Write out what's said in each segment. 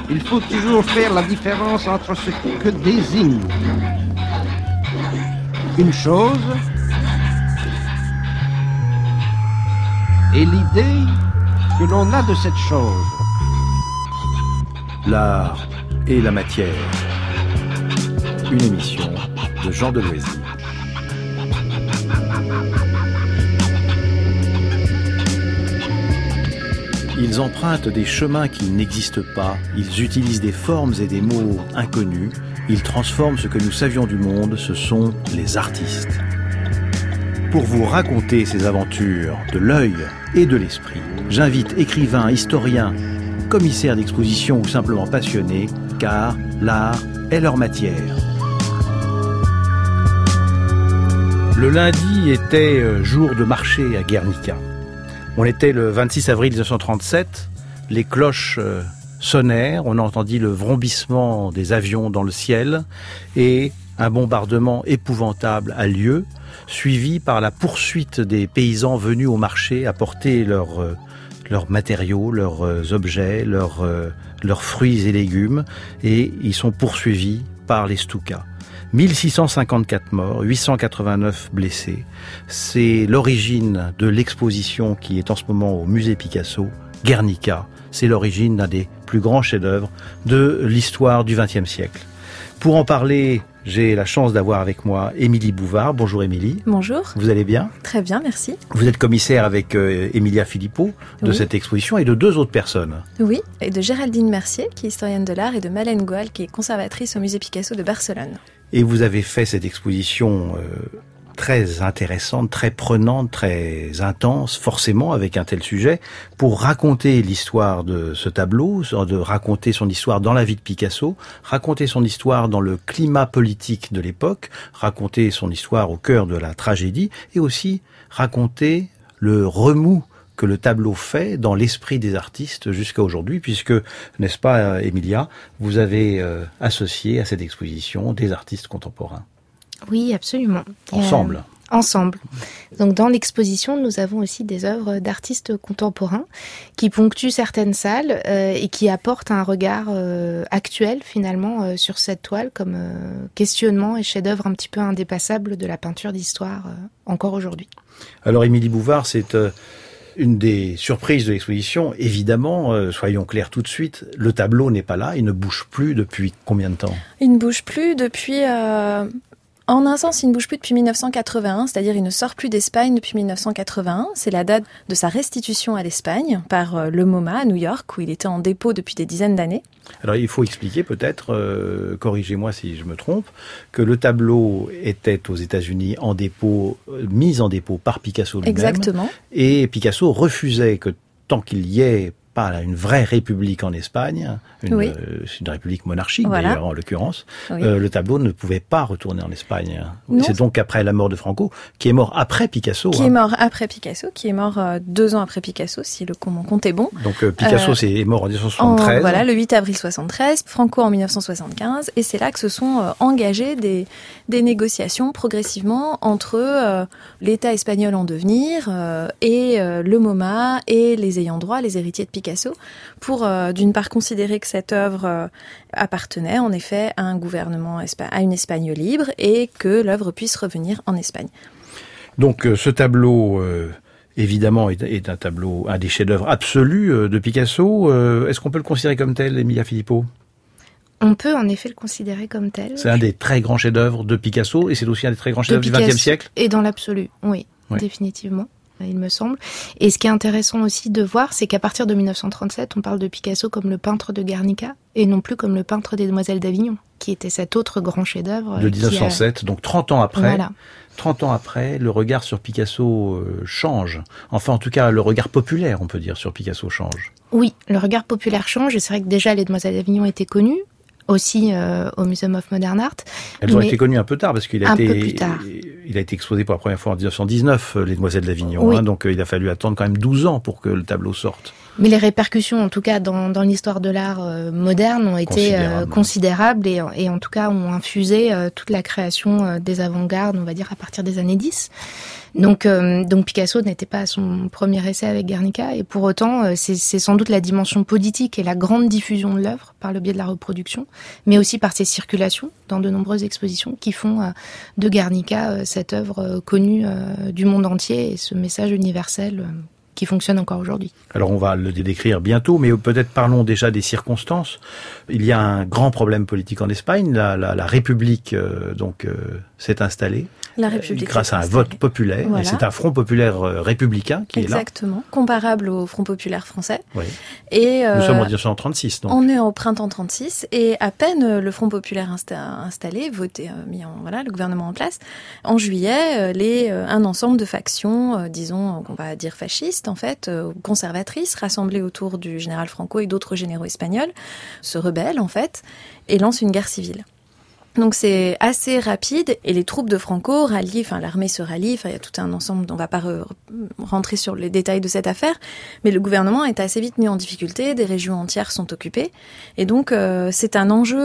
Il faut toujours faire la différence entre ce que désigne une chose et l'idée que l'on a de cette chose. L'art et la matière. Une émission de Jean Deloisy. Ils empruntent des chemins qui n'existent pas, ils utilisent des formes et des mots inconnus, ils transforment ce que nous savions du monde, ce sont les artistes. Pour vous raconter ces aventures de l'œil et de l'esprit, j'invite écrivains, historiens, commissaires d'exposition ou simplement passionnés, car l'art est leur matière. Le lundi était jour de marché à Guernica. On était le 26 avril 1937, les cloches sonnèrent, on entendit le vrombissement des avions dans le ciel et un bombardement épouvantable a lieu, suivi par la poursuite des paysans venus au marché apporter leurs matériaux, leurs objets, leurs fruits et légumes, et ils sont poursuivis par les Stukas. 1654 morts, 889 blessés. C'est l'origine de l'exposition qui est en ce moment au musée Picasso, Guernica. C'est l'origine d'un des plus grands chefs-d'œuvre de l'histoire du XXe siècle. Pour en parler, j'ai la chance d'avoir avec moi Émilie Bouvard. Bonjour Émilie. Bonjour. Vous allez bien ? Très bien, merci. Vous êtes commissaire avec Emilia Philippot de cette exposition et de deux autres personnes. Oui, et de Géraldine Mercier, qui est historienne de l'art, et de Malène Goal, qui est conservatrice au musée Picasso de Barcelone. Et vous avez fait cette exposition très intéressante, très prenante, très intense, forcément avec un tel sujet, pour raconter l'histoire de ce tableau, de raconter son histoire dans la vie de Picasso, raconter son histoire dans le climat politique de l'époque, raconter son histoire au cœur de la tragédie, et aussi raconter le remous que le tableau fait dans l'esprit des artistes jusqu'à aujourd'hui, puisque, n'est-ce pas, Emilia, vous avez associé à cette exposition des artistes contemporains. Oui, absolument. Ensemble. Ensemble. Donc dans l'exposition, nous avons aussi des œuvres d'artistes contemporains qui ponctuent certaines salles et qui apportent un regard actuel finalement sur cette toile comme questionnement et chef-d'œuvre un petit peu indépassable de la peinture d'histoire encore aujourd'hui. Alors Émilie Bouvard, c'est une des surprises de l'exposition, évidemment, soyons clairs tout de suite, le tableau n'est pas là, il ne bouge plus depuis combien de temps ? Il ne bouge plus depuis... En un sens, il ne bouge plus depuis 1981, c'est-à-dire il ne sort plus d'Espagne depuis 1981. C'est la date de sa restitution à l'Espagne par le MoMA à New York, où il était en dépôt depuis des dizaines d'années. Alors il faut expliquer peut-être, corrigez-moi si je me trompe, que le tableau était aux États-Unis en dépôt, mis en dépôt par Picasso lui-même. Exactement. Et Picasso refusait que tant qu'il y ait pas une vraie république en Espagne, une république monarchique d'ailleurs en l'occurrence, le tableau ne pouvait pas retourner en Espagne. Non. C'est donc après la mort de Franco, qui est mort après Picasso. Qui est mort après Picasso, qui est mort 2 ans après Picasso, si mon compte est bon. Donc Picasso est mort en 1973. Voilà, le 8 avril 73, Franco en 1975, et c'est là que se sont engagées des négociations progressivement entre l'État espagnol en devenir et le MoMA et les ayants droit, les héritiers de Picasso, pour d'une part considérer que cette œuvre appartenait en effet à un gouvernement, à une Espagne libre, et que l'œuvre puisse revenir en Espagne. Donc ce tableau, évidemment, est un tableau, un des chefs-d'œuvre absolus de Picasso. Est-ce qu'on peut le considérer comme tel, Emilia Philippot ? On peut en effet le considérer comme tel. C'est un des très grands chefs-d'œuvre de Picasso, et c'est aussi un des très grands chefs-d'œuvre du XXe siècle ? Et dans l'absolu, oui, définitivement. Il me semble. Et ce qui est intéressant aussi de voir, c'est qu'à partir de 1937, on parle de Picasso comme le peintre de Guernica, et non plus comme le peintre des Demoiselles d'Avignon, qui était cet autre grand chef-d'œuvre. De 1907, donc 30 ans après. Voilà. 30 ans après, le regard sur Picasso change. Enfin, en tout cas, le regard populaire, on peut dire, sur Picasso change. Oui, le regard populaire change, et c'est vrai que déjà, les Demoiselles d'Avignon étaient connues, aussi au Museum of Modern Art. Elles ont été connues un peu tard, parce qu'il a été exposé pour la première fois en 1919, les Demoiselles d'Avignon. Oui. Donc il a fallu attendre quand même 12 ans pour que le tableau sorte. Mais les répercussions, en tout cas dans l'histoire de l'art moderne, ont été considérables et en tout cas ont infusé toute la création des avant-gardes, on va dire à partir des années 10. Donc Picasso n'était pas à son premier essai avec Guernica, et pour autant c'est sans doute la dimension politique et la grande diffusion de l'œuvre par le biais de la reproduction, mais aussi par ses circulations dans de nombreuses expositions qui font de Guernica cette œuvre connue du monde entier et ce message universel qui fonctionne encore aujourd'hui. Alors on va le décrire bientôt, mais peut-être parlons déjà des circonstances. Il y a un grand problème politique en Espagne. La République s'est installée. La République grâce à un vote populaire. Voilà. Et c'est un front populaire républicain qui est là. Exactement, comparable au Front populaire français. Oui. Et nous sommes en 1936. Donc. On est au printemps 36 et à peine le Front populaire installé, voté, le gouvernement en place, en juillet, un ensemble de factions, disons, qu'on va dire fascistes en fait, conservatrices, rassemblées autour du général Franco et d'autres généraux espagnols, se rebellent en fait et lancent une guerre civile. Donc c'est assez rapide et les troupes de Franco rallient, l'armée se rallie, il y a tout un ensemble, on ne va pas rentrer sur les détails de cette affaire, mais le gouvernement est assez vite mis en difficulté, des régions entières sont occupées et donc c'est un enjeu,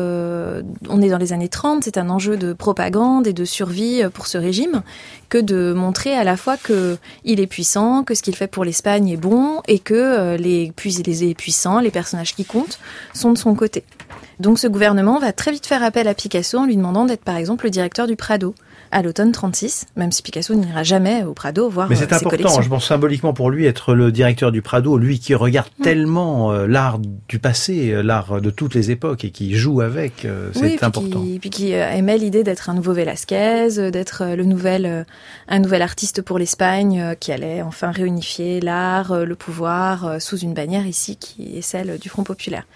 on est dans les années 30, c'est un enjeu de propagande et de survie pour ce régime que de montrer à la fois qu'il est puissant, que ce qu'il fait pour l'Espagne est bon et que les puissants, les personnages qui comptent sont de son côté. Donc ce gouvernement va très vite faire appel à Picasso en lui demandant d'être par exemple le directeur du Prado à l'automne 36, même si Picasso n'ira jamais au Prado voir ses collections. Mais c'est important, je pense symboliquement pour lui, être le directeur du Prado, lui qui regarde tellement l'art du passé, l'art de toutes les époques et qui joue avec, c'est important. Puis qui aimait l'idée d'être un nouveau Velázquez, d'être un nouvel artiste pour l'Espagne qui allait enfin réunifier l'art, le pouvoir sous une bannière ici qui est celle du Front populaire.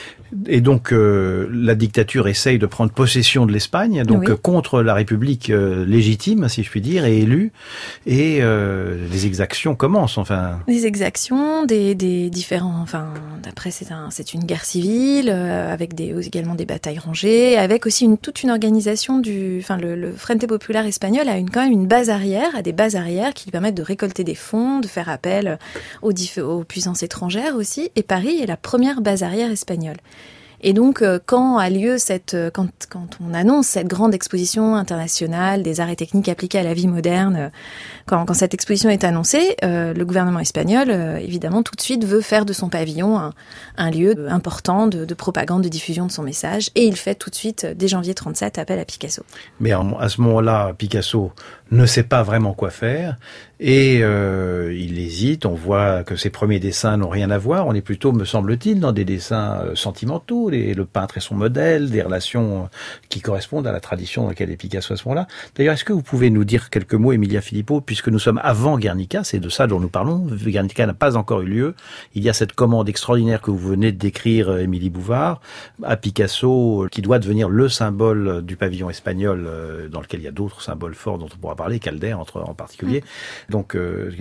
Et donc la dictature essaye de prendre possession de l'Espagne, donc contre la République légitime, si je puis dire, et élue, et les exactions commencent. Les exactions, des différents. D'après c'est une guerre civile avec également des batailles rangées, avec aussi toute une organisation le Frente Populaire espagnol a quand même une base arrière, des bases arrières qui lui permettent de récolter des fonds, de faire appel aux puissances étrangères aussi. Et Paris est la première base arrière espagnole. Et donc, quand a lieu quand on annonce cette grande exposition internationale des arts et techniques appliqués à la vie moderne, quand cette exposition est annoncée, le gouvernement espagnol, évidemment, tout de suite veut faire de son pavillon un lieu important de propagande, de diffusion de son message, et il fait tout de suite, dès janvier 37, appel à Picasso. Mais à ce moment-là, Picasso ne sait pas vraiment quoi faire, et il hésite. On voit que ses premiers dessins n'ont rien à voir. On est plutôt, me semble-t-il, dans des dessins sentimentaux, le peintre et son modèle, des relations qui correspondent à la tradition dans laquelle est Picasso à ce moment-là. D'ailleurs, est-ce que vous pouvez nous dire quelques mots, Emilia Filippo, puisque nous sommes avant Guernica, c'est de ça dont nous parlons. Guernica n'a pas encore eu lieu. Il y a cette commande extraordinaire que vous venez de décrire, Émilie Bouvard, à Picasso, qui doit devenir le symbole du pavillon espagnol, dans lequel il y a d'autres symboles forts dont on pourra parler, Calder en particulier. Donc,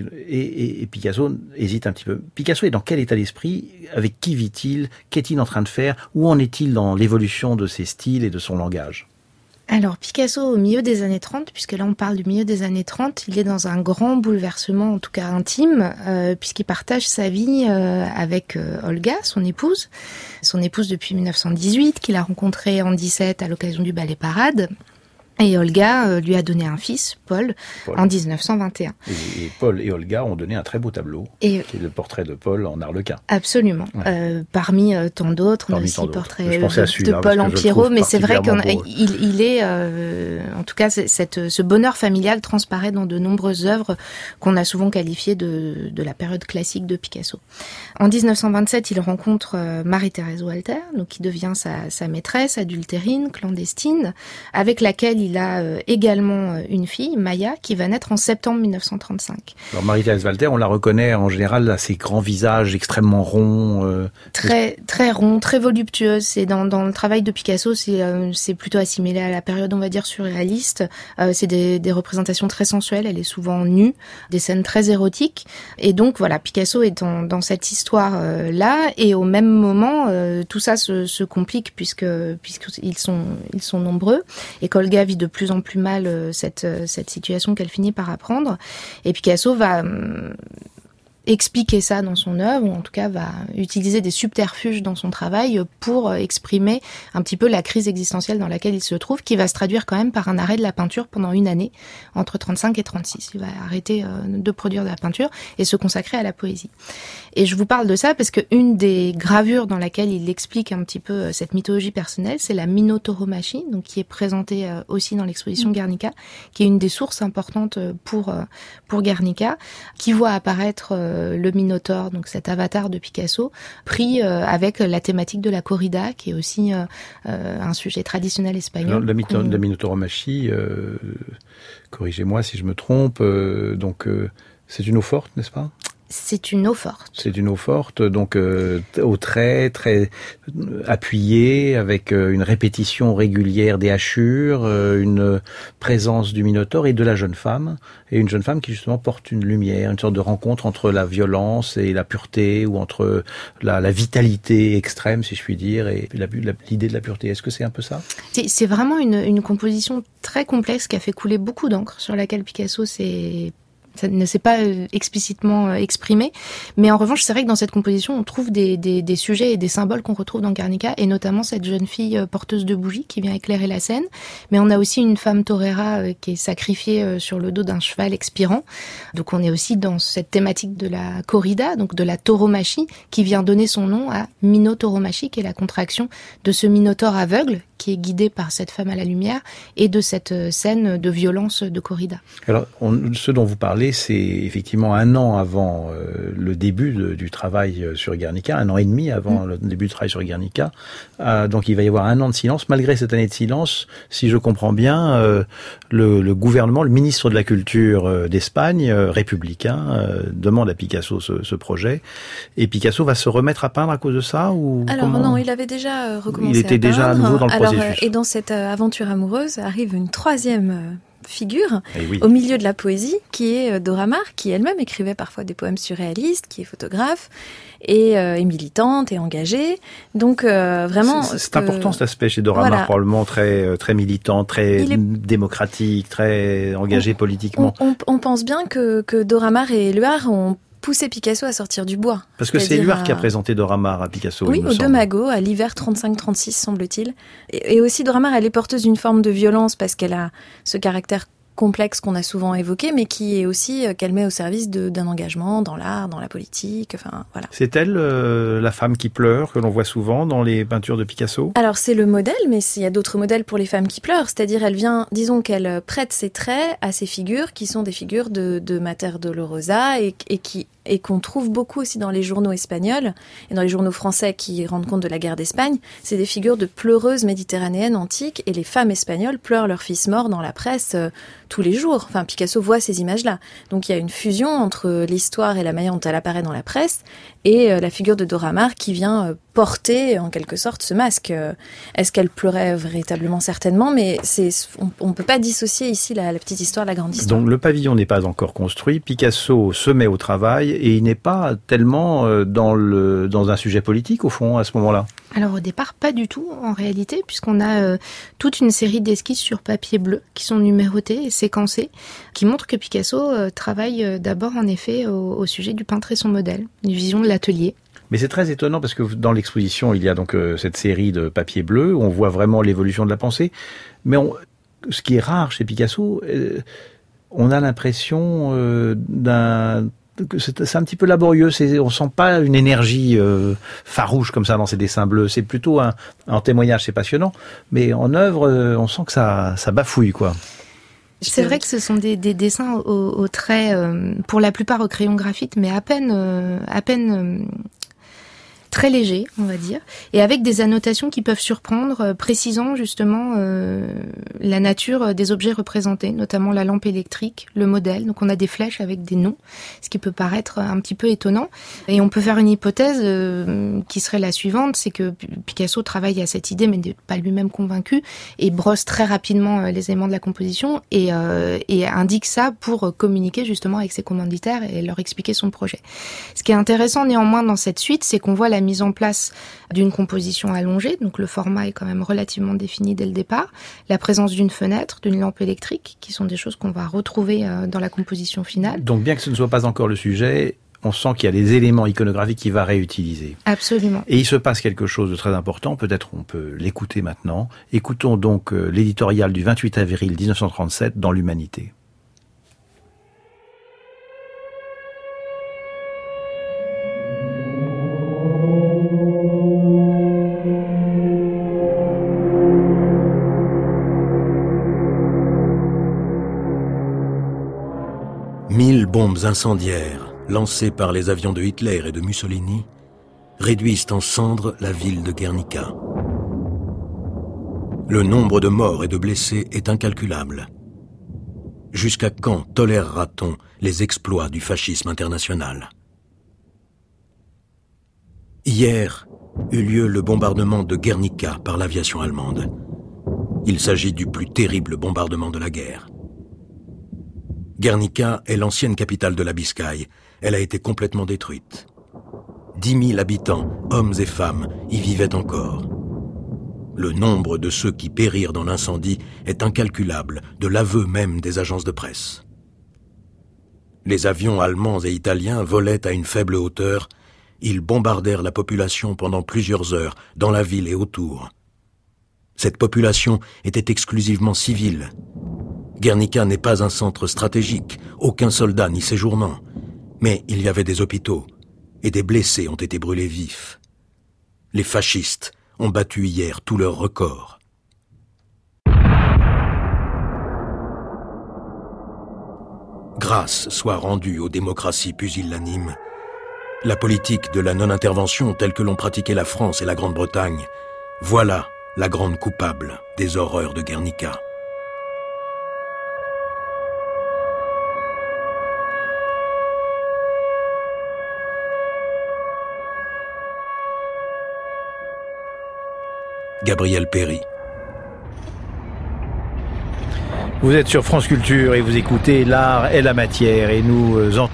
et Picasso hésite un petit peu. Picasso est dans quel état d'esprit? Avec qui vit-il? Qu'est-il en train de faire? Où en est-il dans l'évolution de ses styles et de son langage? Alors Picasso au milieu des années 30, puisque là on parle du milieu des années 30, il est dans un grand bouleversement, en tout cas intime, puisqu'il partage sa vie avec Olga, son épouse depuis 1918, qu'il a rencontrée en 17 à l'occasion du ballet Parade. Et Olga lui a donné un fils, Paul, en 1921. Et Paul et Olga ont donné un très beau tableau, qui est le portrait de Paul en arlequin. Absolument. Ouais. Parmi tant d'autres, on a aussi le portrait de Paul en Pierrot, mais c'est vrai qu'il est, en tout cas, ce bonheur familial transparaît dans de nombreuses œuvres qu'on a souvent qualifiées de la période classique de Picasso. En 1927, il rencontre Marie-Thérèse Walter, donc qui devient sa maîtresse, adultérine, clandestine, avec laquelle il a également une fille, Maya, qui va naître en septembre 1935. Alors Marie-Thérèse Walter, on la reconnaît en général à ses grands visages extrêmement ronds. Très ronds, très voluptueuses. C'est dans le travail de Picasso, c'est plutôt assimilé à la période, on va dire, surréaliste. C'est des représentations très sensuelles, elle est souvent nue, des scènes très érotiques. Et donc voilà, Picasso est dans cette histoire-là, et au même moment, tout ça se complique puisqu'ils sont nombreux, et qu'Olga vit de plus en plus mal cette situation qu'elle finit par apprendre. Et Picasso va expliquer ça dans son œuvre, ou en tout cas va utiliser des subterfuges dans son travail pour exprimer un petit peu la crise existentielle dans laquelle il se trouve, qui va se traduire quand même par un arrêt de la peinture pendant une année, entre 35 et 36. Il va arrêter de produire de la peinture et se consacrer à la poésie. Et je vous parle de ça parce qu'une des gravures dans laquelle il explique un petit peu cette mythologie personnelle, c'est la Minotauromachie, donc qui est présentée aussi dans l'exposition Guernica, qui est une des sources importantes pour Guernica, qui voit apparaître le Minotaure, donc cet avatar de Picasso, pris avec la thématique de la corrida, qui est aussi un sujet traditionnel espagnol. Alors, la Minotauromachie, corrigez-moi si je me trompe, c'est une eau forte, n'est-ce pas ? C'est une eau forte. C'est une eau forte, donc au trait, très appuyé, avec une répétition régulière des hachures, une présence du Minotaure et de la jeune femme. Et une jeune femme qui justement porte une lumière, une sorte de rencontre entre la violence et la pureté, ou entre la vitalité extrême, si je puis dire, et l'idée de la pureté. Est-ce que c'est un peu ça ? C'est vraiment une composition très complexe qui a fait couler beaucoup d'encre, sur laquelle Picasso ça ne s'est pas explicitement exprimé, mais en revanche, c'est vrai que dans cette composition, on trouve des sujets et des symboles qu'on retrouve dans Guernica, et notamment cette jeune fille porteuse de bougies qui vient éclairer la scène, mais on a aussi une femme torera qui est sacrifiée sur le dos d'un cheval expirant. Donc on est aussi dans cette thématique de la corrida, donc de la tauromachie, qui vient donner son nom à Minotauromachie, qui est la contraction de ce minotaure aveugle qui est guidé par cette femme à la lumière, et de cette scène de violence de corrida. Alors, ce dont vous parlez, c'est effectivement un an avant le début du travail sur Guernica, un an et demi avant le début du travail sur Guernica. Donc il va y avoir un an de silence. Malgré cette année de silence, si je comprends bien, le gouvernement, le ministre de la Culture d'Espagne, républicain, demande à Picasso ce projet. Et Picasso va se remettre à peindre à cause de ça, ou alors non, il avait déjà recommencé. Il était déjà à nouveau dans le processus. Et dans cette aventure amoureuse arrive une troisième figure oui, au milieu de la poésie, qui est Dora Maar, qui elle-même écrivait parfois des poèmes surréalistes, qui est photographe et militante et engagée. Donc vraiment, c'est important cet aspect chez Dora Maar, probablement très militant, très démocratique, très engagé politiquement. On pense bien que Dora Maar et Éluard ont poussé Picasso à sortir du bois. Parce que c'est Éluard qui a présenté Dora Maar à Picasso. Oui, au De Mago, à l'hiver 35-36, semble-t-il. Et aussi, Dora Maar, elle est porteuse d'une forme de violence, parce qu'elle a ce caractère complexe qu'on a souvent évoqué, mais qui est aussi qu'elle met au service d'un engagement dans l'art, dans la politique, enfin voilà. C'est elle la femme qui pleure, que l'on voit souvent dans les peintures de Picasso ? Alors c'est le modèle, mais il y a d'autres modèles pour les femmes qui pleurent, c'est-à-dire elle vient, disons qu'elle prête ses traits à ces figures qui sont des figures de Mater Dolorosa et qu'on trouve beaucoup aussi dans les journaux espagnols et dans les journaux français qui rendent compte de la guerre d'Espagne. C'est des figures de pleureuses méditerranéennes antiques, et les femmes espagnoles pleurent leur fils mort dans la presse tous les jours. Enfin, Picasso voit ces images-là. Donc il y a une fusion entre l'histoire et la manière dont elle apparaît dans la presse et la figure de Dora Maar qui vient porter en quelque sorte ce masque. Est-ce qu'elle pleurait véritablement? Certainement, mais on ne peut pas dissocier ici la petite histoire de la grande histoire. Donc le pavillon n'est pas encore construit, Picasso se met au travail et il n'est pas tellement dans un sujet politique au fond à ce moment-là. Alors au départ, pas du tout en réalité, puisqu'on a toute une série d'esquisses sur papier bleu qui sont numérotées et séquencées, qui montrent que Picasso travaille d'abord en effet au sujet du peintre et son modèle, une vision de l'atelier. Mais c'est très étonnant parce que dans l'exposition, il y a donc cette série de papier bleu où on voit vraiment l'évolution de la pensée. Mais ce qui est rare chez Picasso, on a l'impression que c'est un petit peu laborieux. On sent pas une énergie farouche comme ça dans ces dessins bleus. C'est plutôt en témoignage, c'est passionnant. Mais en œuvre, on sent que ça bafouille, quoi. C'est vrai que ce sont des dessins au trait, pour la plupart au crayon graphite, mais à peine très léger, on va dire, et avec des annotations qui peuvent surprendre, précisant justement la nature des objets représentés, notamment la lampe électrique, le modèle. Donc on a des flèches avec des noms, ce qui peut paraître un petit peu étonnant. Et on peut faire une hypothèse qui serait la suivante, c'est que Picasso travaille à cette idée, mais n'est pas lui-même convaincu, et brosse très rapidement les éléments de la composition, et indique ça pour communiquer justement avec ses commanditaires et leur expliquer son projet. Ce qui est intéressant néanmoins dans cette suite, c'est qu'on voit la mise en place d'une composition allongée, donc le format est quand même relativement défini dès le départ, la présence d'une fenêtre, d'une lampe électrique, qui sont des choses qu'on va retrouver dans la composition finale. Donc bien que ce ne soit pas encore le sujet, on sent qu'il y a des éléments iconographiques qu'il va réutiliser. Absolument. Et il se passe quelque chose de très important, peut-être on peut l'écouter maintenant. Écoutons donc l'éditorial du 28 avril 1937 dans l'Humanité. Bombes incendiaires lancées par les avions de Hitler et de Mussolini réduisent en cendres la ville de Guernica. Le nombre de morts et de blessés est incalculable. Jusqu'à quand tolérera-t-on les exploits du fascisme international? Hier eut lieu le bombardement de Guernica par l'aviation allemande. Il s'agit du plus terrible bombardement de la guerre. Guernica est l'ancienne capitale de la Biscaye. Elle a été complètement détruite. 10 000 habitants, hommes et femmes, y vivaient encore. Le nombre de ceux qui périrent dans l'incendie est incalculable, de l'aveu même des agences de presse. Les avions allemands et italiens volaient à une faible hauteur. Ils bombardèrent la population pendant plusieurs heures, dans la ville et autour. Cette population était exclusivement civile. Guernica n'est pas un centre stratégique, aucun soldat ni séjournant. Mais il y avait des hôpitaux, et des blessés ont été brûlés vifs. Les fascistes ont battu hier tous leurs records. Grâce soit rendue aux démocraties pusillanimes. La politique de la non-intervention telle que l'ont pratiquée la France et la Grande-Bretagne, voilà la grande coupable des horreurs de Guernica. Gabriel Péry. Vous êtes sur France Culture et vous écoutez L'Art et la Matière et nous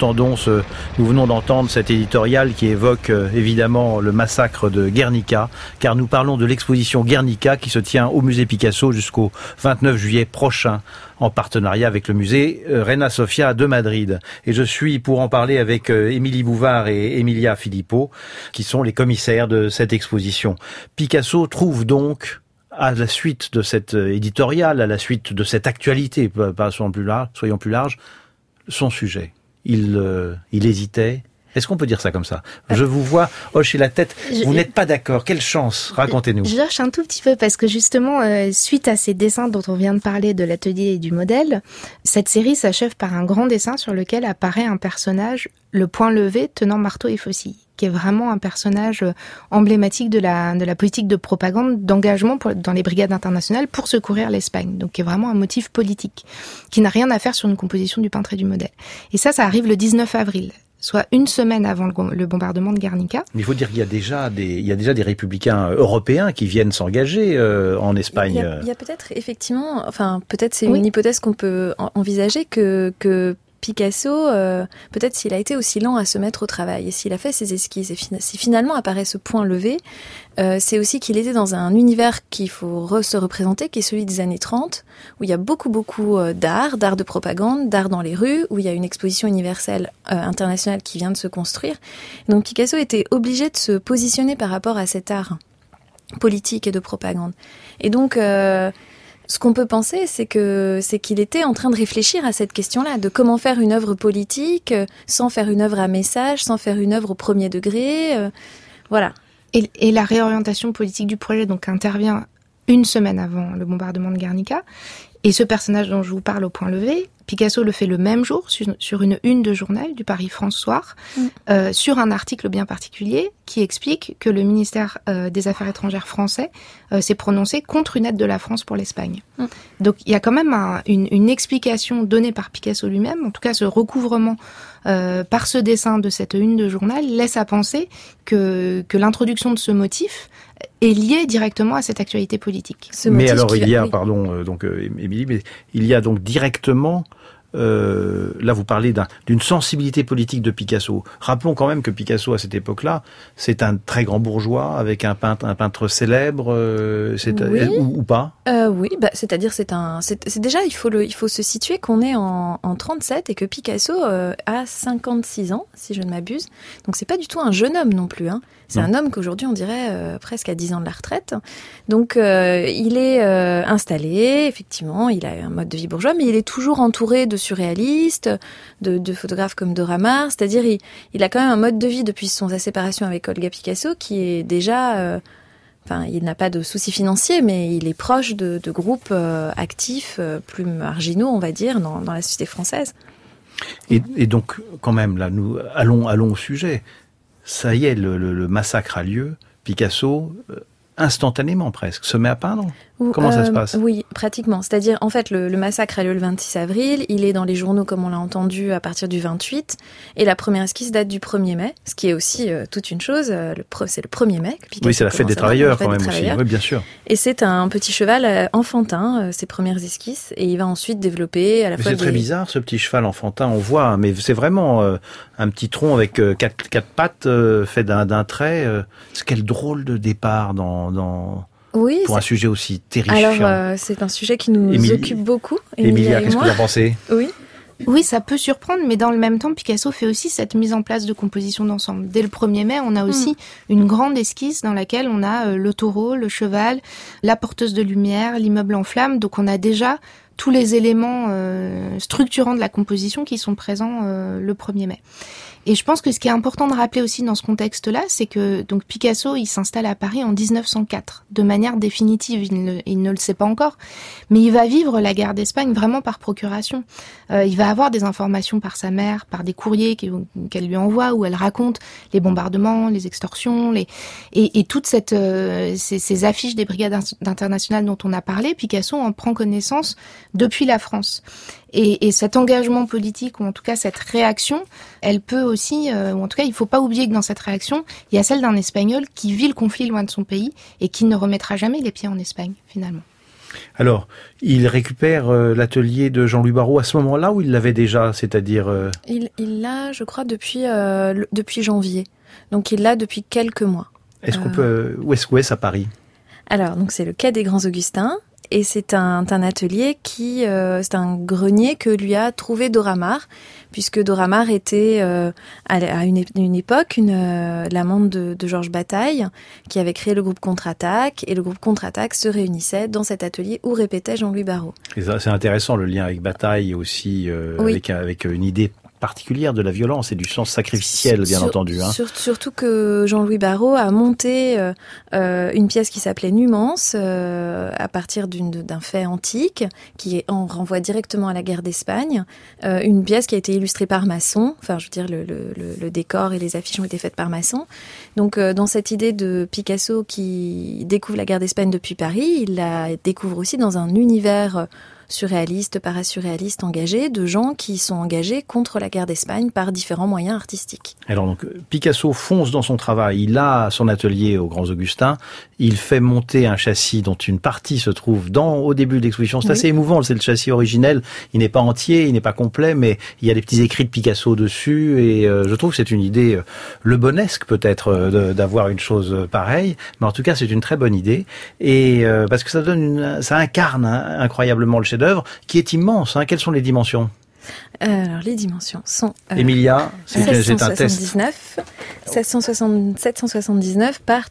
venons d'entendre cet éditorial qui évoque évidemment le massacre de Guernica, car nous parlons de l'exposition Guernica qui se tient au musée Picasso jusqu'au 29 juillet prochain en partenariat avec le musée Reina Sofia de Madrid. Et je suis pour en parler avec Émilie Bouvard et Emilia Filippo, qui sont les commissaires de cette exposition. Picasso trouve donc, à la suite de cet éditorial, à la suite de cette actualité, soyons plus larges, son sujet. Il hésitait. Est-ce qu'on peut dire ça comme ça? Je vous vois hocher la tête. Vous n'êtes pas d'accord. Quelle chance? Racontez-nous. Je cherche un tout petit peu parce que justement, suite à ces dessins dont on vient de parler de l'atelier et du modèle, cette série s'achève par un grand dessin sur lequel apparaît un personnage, le poing levé, tenant marteau et faucille, qui est vraiment un personnage emblématique de la politique de propagande, d'engagement dans les brigades internationales pour secourir l'Espagne. Donc, qui est vraiment un motif politique, qui n'a rien à faire sur une composition du peintre et du modèle. Et ça arrive le 19 avril. Soit une semaine avant le bombardement de Guernica. Mais il faut dire qu'il y a déjà des républicains européens qui viennent s'engager en Espagne. Il y a peut-être effectivement, peut-être c'est une hypothèse qu'on peut envisager que Picasso, peut-être s'il a été aussi lent à se mettre au travail et s'il a fait ses esquisses et si finalement apparaît ce point levé, c'est aussi qu'il était dans un univers qu'il faut se représenter, qui est celui des années 30, où il y a beaucoup d'art de propagande, d'art dans les rues, où il y a une exposition universelle internationale qui vient de se construire. Donc Picasso était obligé de se positionner par rapport à cet art politique et de propagande. Et donc ce qu'on peut penser, c'est qu'il était en train de réfléchir à cette question-là, de comment faire une œuvre politique sans faire une œuvre à message, sans faire une œuvre au premier degré, voilà. Et la réorientation politique du projet donc intervient une semaine avant le bombardement de Guernica. Et ce personnage dont je vous parle au point levé, Picasso le fait le même jour sur une une de journal du Paris France Soir, sur un article bien particulier qui explique que le ministère des Affaires étrangères français s'est prononcé contre une aide de la France pour l'Espagne. Donc il y a quand même une explication donnée par Picasso lui-même, en tout cas ce recouvrement par ce dessin de cette une de journal laisse à penser que l'introduction de ce motif est liée directement à cette actualité politique. Mais alors il y a, pardon, donc Émilie, mais il y a donc directement là vous parlez d'une sensibilité politique de Picasso. Rappelons quand même que Picasso à cette époque-là, c'est un très grand bourgeois avec un peintre célèbre, oui. ou pas? Oui, c'est-à-dire c'est déjà il faut se situer qu'on est en 37 et que Picasso a 56 ans si je ne m'abuse. Donc c'est pas du tout un jeune homme non plus, hein. C'est un homme qu'aujourd'hui on dirait presque à 10 ans de la retraite. Donc il est installé, effectivement, il a un mode de vie bourgeois, mais il est toujours entouré de surréalistes, de photographes comme Dora Maar. C'est-à-dire il a quand même un mode de vie depuis sa séparation avec Olga Picasso qui est déjà... il n'a pas de soucis financiers, mais il est proche de groupes actifs, plus marginaux, on va dire, dans la société française. Et donc, quand même, là, nous allons au sujet. Ça y est, le massacre a lieu. Picasso, instantanément presque, se met à peindre. Comment ça se passe? Oui, pratiquement. C'est-à-dire, en fait, le massacre a lieu le 26 avril. Il est dans les journaux, comme on l'a entendu, à partir du 28. Et la première esquisse date du 1er mai, ce qui est aussi toute une chose. C'est le 1er mai que Picasso. Oui, c'est la fête des travailleurs quand même aussi. Oui, bien sûr. Et c'est un petit cheval enfantin, ses premières esquisses. Et il va ensuite développer à la fois c'est très bizarre, ce petit cheval enfantin. On voit, mais c'est vraiment un petit tronc avec quatre pattes fait d'un trait. Quel drôle de départ Oui, pour un sujet aussi terrifiant. Alors, c'est un sujet qui nous occupe beaucoup. Emilia, qu'est-ce que vous en pensez? Oui, ça peut surprendre, mais dans le même temps, Picasso fait aussi cette mise en place de composition d'ensemble. Dès le 1er mai, on a aussi une grande esquisse dans laquelle on a le taureau, le cheval, la porteuse de lumière, l'immeuble en flammes. Donc on a déjà tous les éléments structurants de la composition qui sont présents le 1er mai. Et je pense que ce qui est important de rappeler aussi dans ce contexte-là, c'est que donc Picasso, il s'installe à Paris en 1904, de manière définitive. Il ne le sait pas encore, mais il va vivre la guerre d'Espagne vraiment par procuration. Il va avoir des informations par sa mère, par des courriers qu'elle lui envoie, où elle raconte les bombardements, les extorsions, et toutes ces affiches des brigades internationales dont on a parlé. Picasso en prend connaissance depuis la France. Et cet engagement politique, ou en tout cas cette réaction, elle peut aussi, ou en tout cas il ne faut pas oublier que dans cette réaction, il y a celle d'un Espagnol qui vit le conflit loin de son pays et qui ne remettra jamais les pieds en Espagne, finalement. Alors, il récupère l'atelier de Jean-Louis Barrault à ce moment-là, ou il l'avait déjà, c'est-à-dire... Il l'a, je crois, depuis janvier. Donc il l'a depuis quelques mois. Est-ce qu'on peut... Où est-ce à Paris? Alors, donc c'est le quai des Grands Augustins. Et c'est un atelier c'est un grenier que lui a trouvé Dora Maar, puisque Dora Maar était à une époque l'amante de Georges Bataille, qui avait créé le groupe Contre-Attaque, et le groupe Contre-Attaque se réunissait dans cet atelier où répétait Jean-Louis Barrault. Et ça, c'est intéressant, le lien avec Bataille aussi, oui. avec une idée particulière de la violence et du sens sacrificiel, bien entendu. Surtout que Jean-Louis Barrault a monté une pièce qui s'appelait Numance à partir d'un fait antique qui renvoie directement à la guerre d'Espagne. Une pièce qui a été illustrée par Masson. Enfin, je veux dire, le décor et les affiches ont été faites par Masson. Donc, dans cette idée de Picasso qui découvre la guerre d'Espagne depuis Paris, il la découvre aussi dans un univers surréalistes, parasurréalistes engagés, de gens qui sont engagés contre la guerre d'Espagne par différents moyens artistiques. Alors donc Picasso fonce dans son travail, il a son atelier aux Grands Augustins, il fait monter un châssis dont une partie se trouve au début de l'exposition. C'est assez émouvant, c'est le châssis originel, il n'est pas entier, il n'est pas complet, mais il y a des petits écrits de Picasso dessus, et je trouve que c'est une idée lebonesque peut-être d'avoir une chose pareille, mais en tout cas c'est une très bonne idée, et parce que ça incarne incroyablement le chef-d'œuvre, qui est immense. Quelles sont les dimensions? Alors, les dimensions sont... Emilia, c'est un test. 779 par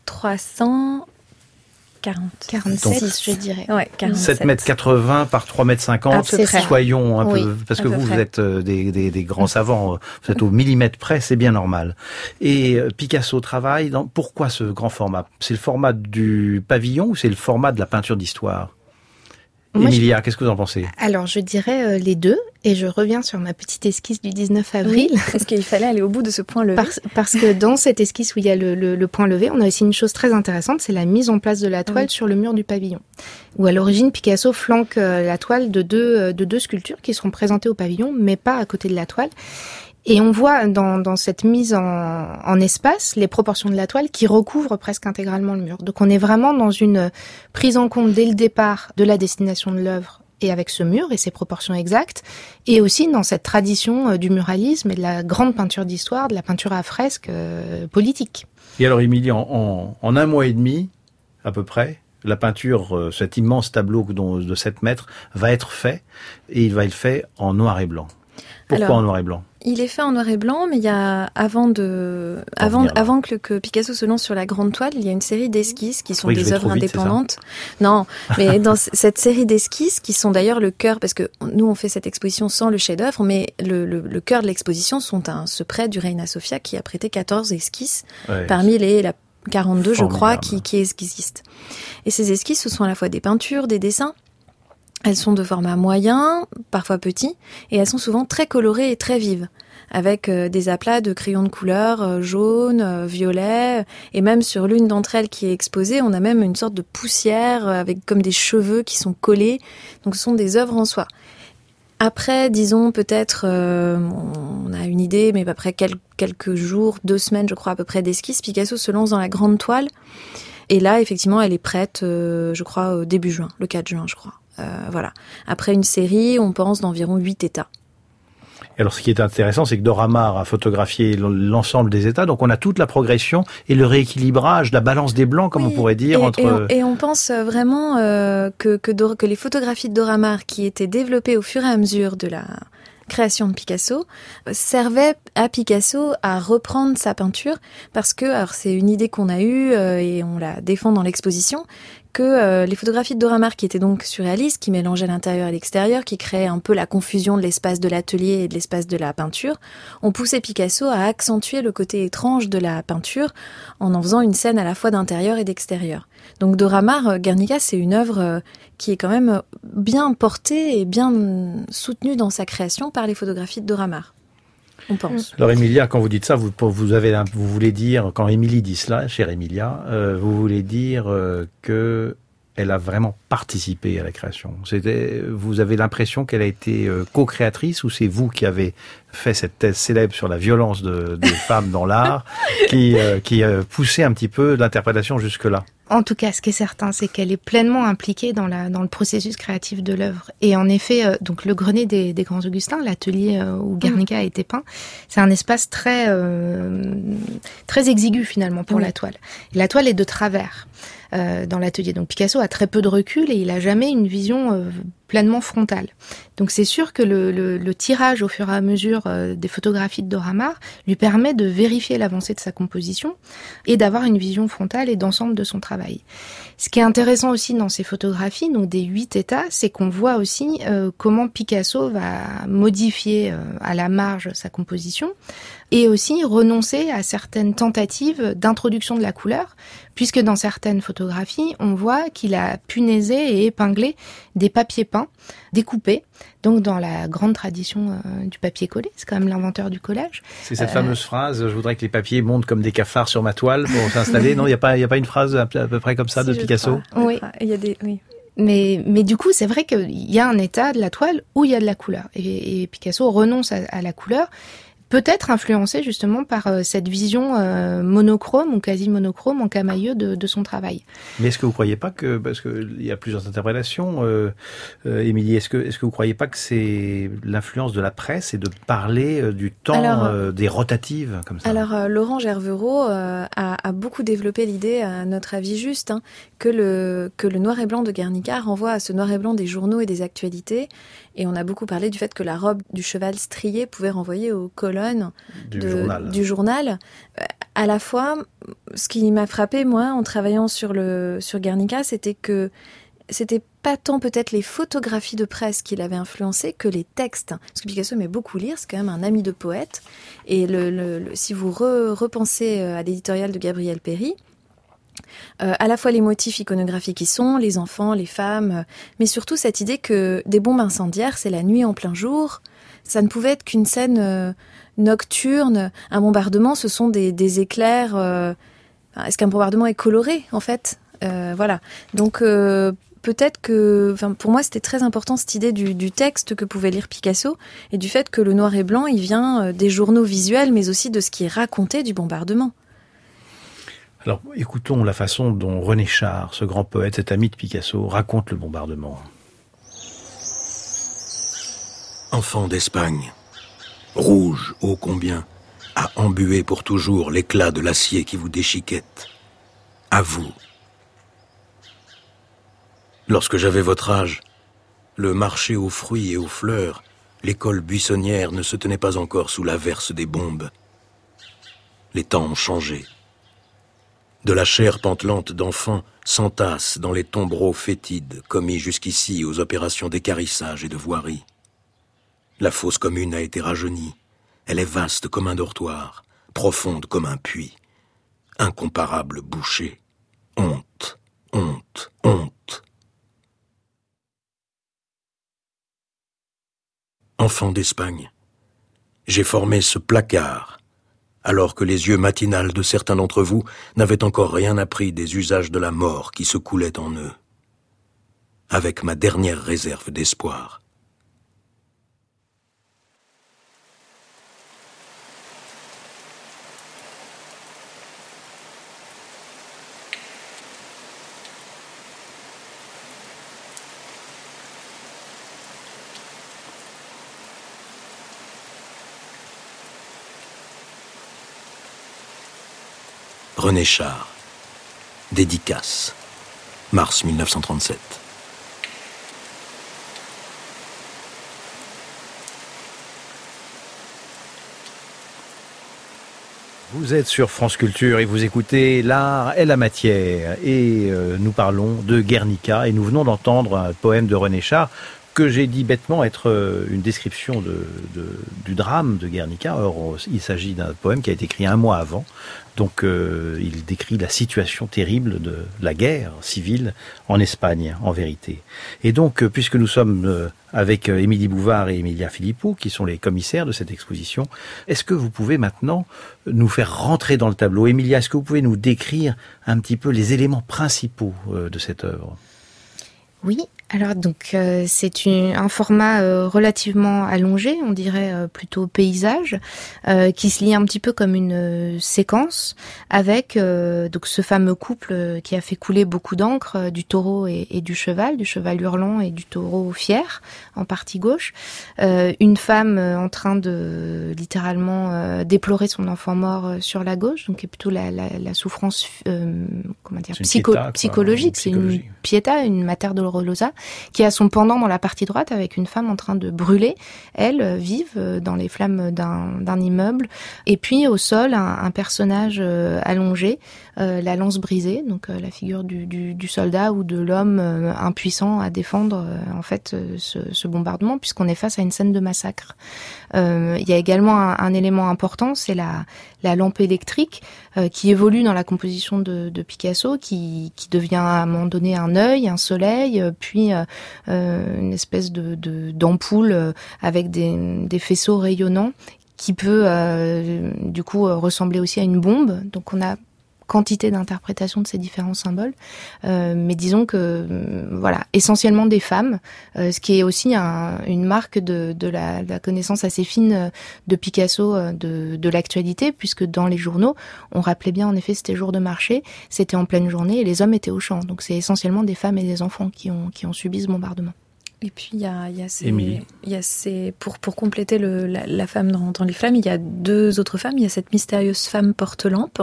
347, je dirais. Ouais, 7,80 m par 3,50 m. Soyons un peu, parce que vous êtes des grands savants, vous êtes au millimètre près, c'est bien normal. Et Picasso travaille dans... Pourquoi ce grand format? C'est le format du pavillon ou c'est le format de la peinture d'histoire? Emilia, qu'est-ce que vous en pensez? Alors, je dirais les deux, et je reviens sur ma petite esquisse du 19 avril. Oui, parce qu'il fallait aller au bout de ce point levé. Parce que dans cette esquisse où il y a le point levé, on a aussi une chose très intéressante, c'est la mise en place de la toile sur le mur du pavillon. Où à l'origine, Picasso flanque la toile de deux sculptures qui seront présentées au pavillon, mais pas à côté de la toile. Et on voit dans cette mise en espace les proportions de la toile qui recouvrent presque intégralement le mur. Donc on est vraiment dans une prise en compte dès le départ de la destination de l'œuvre et avec ce mur et ses proportions exactes, et aussi dans cette tradition du muralisme et de la grande peinture d'histoire, de la peinture à fresque politique. Et alors Émilie, en un mois et demi, à peu près, la peinture, cet immense tableau de 7 mètres, va être fait, et il va être fait en noir et blanc. Pourquoi en noir et blanc ? Il est fait en noir et blanc, mais il y a avant que Picasso se lance sur la grande toile, il y a une série d'esquisses qui sont des œuvres indépendantes. Non, mais dans cette série d'esquisses qui sont d'ailleurs le cœur, parce que nous on fait cette exposition sans le chef-d'œuvre, mais le cœur de l'exposition sont un secret du Reina Sofia qui a prêté 14 esquisses parmi les 42, je crois, qui existent. Et ces esquisses, ce sont à la fois des peintures, des dessins. Elles sont de format moyen, parfois petit, et elles sont souvent très colorées et très vives, avec des aplats de crayons de couleur jaune, violet, et même sur l'une d'entre elles qui est exposée, on a même une sorte de poussière avec comme des cheveux qui sont collés. Donc ce sont des œuvres en soi. Après, disons peut-être, on a une idée, mais après quelques jours, 2 semaines, je crois à peu près d'esquisse, Picasso se lance dans la grande toile. Et là, effectivement, elle est prête, je crois, au début juin, le 4 juin, je crois. Voilà. Après une série, on pense d'environ 8 états. Et alors, ce qui est intéressant, c'est que Dora Maar a photographié l'ensemble des états, donc on a toute la progression et le rééquilibrage, la balance des blancs, comme on pourrait dire. Et on pense vraiment que les photographies de Dora Maar, qui étaient développées au fur et à mesure de la création de Picasso, servait à Picasso à reprendre sa peinture, parce que, alors c'est une idée qu'on a eue et on la défend dans l'exposition, que les photographies de Dora Maar, qui étaient donc surréalistes, qui mélangeaient l'intérieur et l'extérieur, qui créaient un peu la confusion de l'espace de l'atelier et de l'espace de la peinture, ont poussé Picasso à accentuer le côté étrange de la peinture en faisant une scène à la fois d'intérieur et d'extérieur. Donc Dora Maar, Guernica, c'est une œuvre qui est quand même bien portée et bien soutenue dans sa création par les photographies de Dora Maar. On pense. Alors Emilia, quand vous dites ça, vous voulez dire, quand Émilie dit cela, chère Emilia, vous voulez dire que elle a vraiment participé à la création. Vous avez l'impression qu'elle a été co-créatrice, ou c'est vous qui avez fait cette thèse célèbre sur la violence des femmes dans l'art qui poussait un petit peu l'interprétation jusque-là? En tout cas, ce qui est certain, c'est qu'elle est pleinement impliquée dans le processus créatif de l'œuvre. Et en effet, donc le grenier des Grands Augustins, l'atelier où Guernica a été peint, c'est un espace très exigu finalement pour la toile. Et la toile est de travers dans l'atelier. Donc Picasso a très peu de recul et il a jamais une vision pleinement frontale. Donc c'est sûr que le tirage au fur et à mesure des photographies de Dora Maar lui permet de vérifier l'avancée de sa composition et d'avoir une vision frontale et d'ensemble de son travail. Ce qui est intéressant aussi dans ces photographies, donc des 8 états, c'est qu'on voit aussi comment Picasso va modifier à la marge sa composition et aussi renoncer à certaines tentatives d'introduction de la couleur, puisque dans certaines photographies, on voit qu'il a punaisé et épinglé des papiers peints découpés, donc dans la grande tradition du papier collé. C'est quand même l'inventeur du collage. C'est cette fameuse phrase, je voudrais que les papiers montent comme des cafards sur ma toile pour s'installer. Non, il y a pas une phrase à peu près comme ça de Picasso? Oui, il y a oui. Mais du coup, c'est vrai qu'il y a un état de la toile où il y a de la couleur. Et Picasso renonce à la couleur, peut-être influencé justement par cette vision monochrome ou quasi monochrome en camailleux de son travail. Mais est-ce que vous croyez pas que, parce qu'il y a plusieurs interprétations, Émilie, est-ce que vous croyez pas que c'est l'influence de la presse et de parler du temps des rotatives comme ça? Alors Laurent Gervereau a beaucoup développé l'idée, à notre avis juste, que le noir et blanc de Guernica renvoie à ce noir et blanc des journaux et des actualités. Et on a beaucoup parlé du fait que la robe du cheval strié pouvait renvoyer aux colonnes du journal. À la fois, ce qui m'a frappé, moi, en travaillant sur Guernica, c'était que c'était pas tant peut-être les photographies de presse qui l'avaient influencé que les textes. Parce que Picasso aimait beaucoup lire, c'est quand même un ami de poète. Et si vous repensez à l'éditorial de Gabriel Péry, à la fois les motifs iconographiques qui sont, les enfants, les femmes, mais surtout cette idée que des bombes incendiaires, c'est la nuit en plein jour. Ça ne pouvait être qu'une scène nocturne. Un bombardement, ce sont des éclairs. Est-ce qu'un bombardement est coloré, en fait? Voilà. Donc peut-être que, pour moi, c'était très important cette idée du texte que pouvait lire Picasso et du fait que le noir et blanc, il vient des journaux visuels, mais aussi de ce qui est raconté du bombardement. Alors, écoutons la façon dont René Char, ce grand poète, cet ami de Picasso, raconte le bombardement. Enfant d'Espagne, rouge ô combien, à embuer pour toujours l'éclat de l'acier qui vous déchiquette. À vous. Lorsque j'avais votre âge, le marché aux fruits et aux fleurs, l'école buissonnière ne se tenait pas encore sous l'averse des bombes. Les temps ont changé. De la chair pantelante d'enfants s'entasse dans les tombereaux fétides commis jusqu'ici aux opérations d'équarrissage et de voirie. La fosse commune a été rajeunie. Elle est vaste comme un dortoir, profonde comme un puits. Incomparable boucher. Honte, honte, honte. Enfant d'Espagne, j'ai formé ce placard, alors que les yeux matinales de certains d'entre vous n'avaient encore rien appris des usages de la mort qui se coulaient en eux. Avec ma dernière réserve d'espoir. René Char. Dédicace. Mars 1937. Vous êtes sur France Culture et vous écoutez L'art et la matière. Et nous parlons de Guernica et nous venons d'entendre un poème de René Char que j'ai dit bêtement être une description du drame de Guernica. Or, il s'agit d'un poème qui a été écrit un mois avant. Donc, il décrit la situation terrible de la guerre civile en Espagne, en vérité. Et donc, puisque nous sommes avec Émilie Bouvard et Emilia Philippou, qui sont les commissaires de cette exposition, est-ce que vous pouvez maintenant nous faire rentrer dans le tableau? Emilia, est-ce que vous pouvez nous décrire un petit peu les éléments principaux de cette œuvre? Oui, alors donc c'est un format relativement allongé, on dirait plutôt paysage, qui se lit un petit peu comme une séquence avec donc ce fameux couple qui a fait couler beaucoup d'encre, du taureau et du cheval hurlant et du taureau fier en partie gauche, une femme en train de littéralement déplorer son enfant mort sur la gauche, donc qui est plutôt la souffrance psychologique, c'est une pietà, une mater dolorosa, qui a son pendant dans la partie droite avec une femme en train de brûler, elle, vive, dans les flammes d'un immeuble. Et puis au sol, un personnage allongé, la lance brisée, donc la figure du soldat ou de l'homme impuissant à défendre ce bombardement, puisqu'on est face à une scène de massacre. Il y a également un élément important, c'est la lampe électrique qui évolue dans la composition de Picasso, qui devient à un moment donné un œil, un soleil, puis une espèce d'ampoule avec des faisceaux rayonnants qui peut du coup ressembler aussi à une bombe. Donc on a quantité d'interprétation de ces différents symboles, mais disons que voilà, essentiellement des femmes, ce qui est aussi une marque de la connaissance assez fine de Picasso de l'actualité, puisque dans les journaux on rappelait bien en effet c'était jour de marché, c'était en pleine journée et les hommes étaient au champ, donc c'est essentiellement des femmes et des enfants qui ont subi ce bombardement. Et puis il y a ces pour compléter la femme dans les flammes, il y a deux autres femmes. Il y a cette mystérieuse femme porte-lampe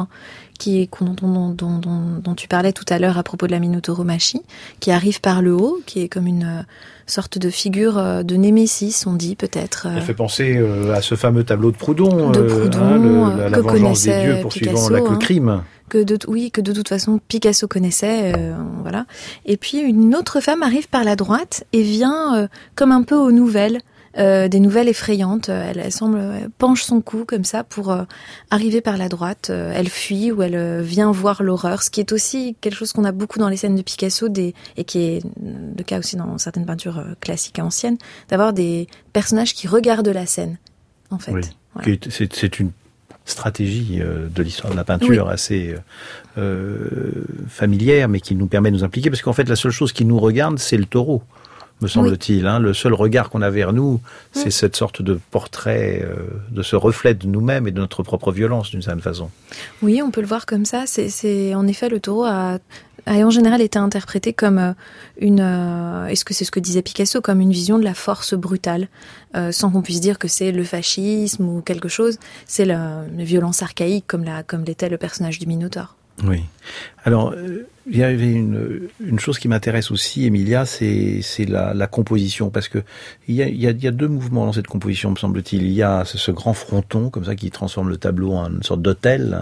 dont tu parlais tout à l'heure à propos de la Minotauromachie, qui arrive par le haut, qui est comme une sorte de figure de Némésis, on dit peut-être. Ça fait penser à ce fameux tableau de Proudhon, la vengeance des dieux poursuivant le crime. Que de toute façon Picasso connaissait, voilà. Et puis une autre femme arrive par la droite et vient comme un peu aux nouvelles, des nouvelles effrayantes. Elle penche son cou comme ça pour arriver par la droite. Elle fuit ou elle vient voir l'horreur, ce qui est aussi quelque chose qu'on a beaucoup dans les scènes de Picasso et qui est le cas aussi dans certaines peintures classiques et anciennes, d'avoir des personnages qui regardent la scène, en fait. Oui. Voilà. C'est une stratégie de l'histoire de la peinture assez familière, mais qui nous permet de nous impliquer, parce qu'en fait la seule chose qui nous regarde, c'est le taureau, me semble-t-il. Hein. Le seul regard qu'on a vers nous, c'est cette sorte de portrait, de ce reflet de nous-mêmes et de notre propre violence, d'une certaine façon. Oui, on peut le voir comme ça. C'est en effet, le taureau a a en général été interprété comme est-ce que c'est ce que disait Picasso, comme une vision de la force brutale, sans qu'on puisse dire que c'est le fascisme ou quelque chose. C'est la violence archaïque comme l'était le personnage du Minotaure. Oui. Alors, il y avait une chose qui m'intéresse aussi, Emilia, c'est la composition, parce que il y a deux mouvements dans cette composition, me semble-t-il. Il y a ce grand fronton, comme ça, qui transforme le tableau en une sorte d'hôtel,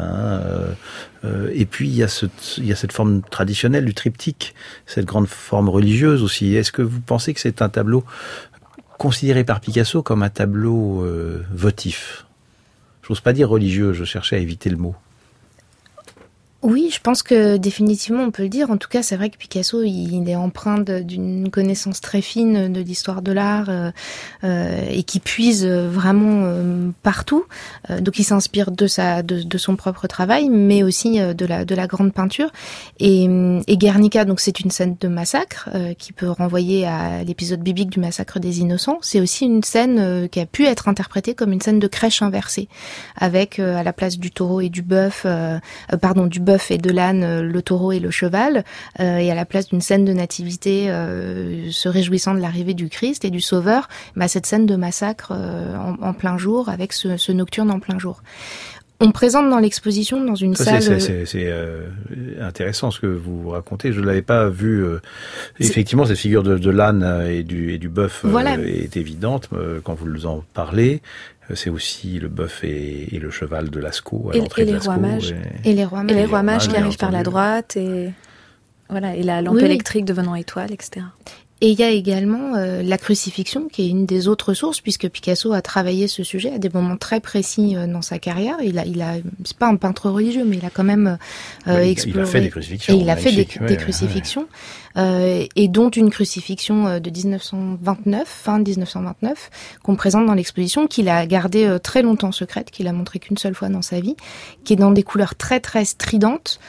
et puis il y a cette forme traditionnelle du triptyque, cette grande forme religieuse aussi. Est-ce que vous pensez que c'est un tableau considéré par Picasso comme un tableau votif? J'ose pas dire religieux, je cherchais à éviter le mot. Oui, je pense que définitivement on peut le dire. En tout cas, c'est vrai que Picasso, il est empreint d'une connaissance très fine de l'histoire de l'art et qui puise vraiment partout. Donc, il s'inspire de son propre travail, mais aussi de la grande peinture. Et Guernica, donc c'est une scène de massacre qui peut renvoyer à l'épisode biblique du massacre des innocents. C'est aussi une scène qui a pu être interprétée comme une scène de crèche inversée, avec à la place du taureau et du bœuf, du bœuf et de l'âne, le taureau et le cheval, et à la place d'une scène de nativité se réjouissant de l'arrivée du Christ et du Sauveur, cette scène de massacre en plein jour, avec ce nocturne en plein jour. On présente dans l'exposition, dans une salle... C'est intéressant ce que vous racontez. Je ne l'avais pas vu. Effectivement, cette figure de l'âne et du bœuf est évidente quand vous en parlez. C'est aussi le bœuf et le cheval de Lascaux, à l'entrée de Lascaux. Et les rois mages qui arrivent par la droite, et la lampe électrique devenant étoile, etc. Et il y a également la crucifixion, qui est une des autres sources, puisque Picasso a travaillé ce sujet à des moments très précis dans sa carrière. C'est pas un peintre religieux, mais il a quand même exploré. Il a fait des crucifixions. Et il a fait des crucifixions. Et dont une crucifixion de 1929, fin 1929, qu'on présente dans l'exposition, qu'il a gardée très longtemps secrète, qu'il a montrée qu'une seule fois dans sa vie, qui est dans des couleurs très très stridentes,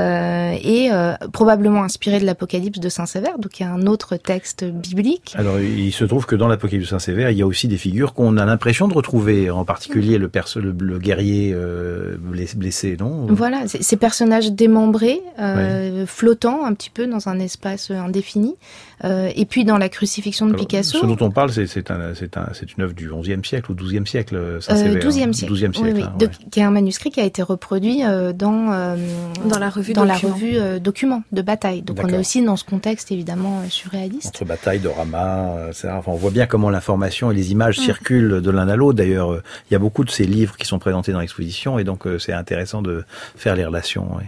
et probablement inspirée de l'Apocalypse de Saint-Sévère, donc il y a un autre texte biblique. Alors il se trouve que dans l'Apocalypse de Saint-Sévère, il y a aussi des figures qu'on a l'impression de retrouver, en particulier le guerrier blessé, non? Voilà, ces personnages démembrés, flottants un petit peu dans un espace indéfini. Et puis dans la crucifixion de Picasso... Ce dont on parle, c'est une œuvre du XIe siècle ou XIIe siècle, Saint-Sévère. XIIe siècle. Oui. Qui est un manuscrit qui a été reproduit dans la revue Document de bataille. Donc on est aussi dans ce contexte évidemment surréaliste. Entre bataille, Dorama, etc. Enfin, on voit bien comment l'information et les images circulent de l'un à l'autre. D'ailleurs, il y a beaucoup de ces livres qui sont présentés dans l'exposition, et donc c'est intéressant de faire les relations. Oui.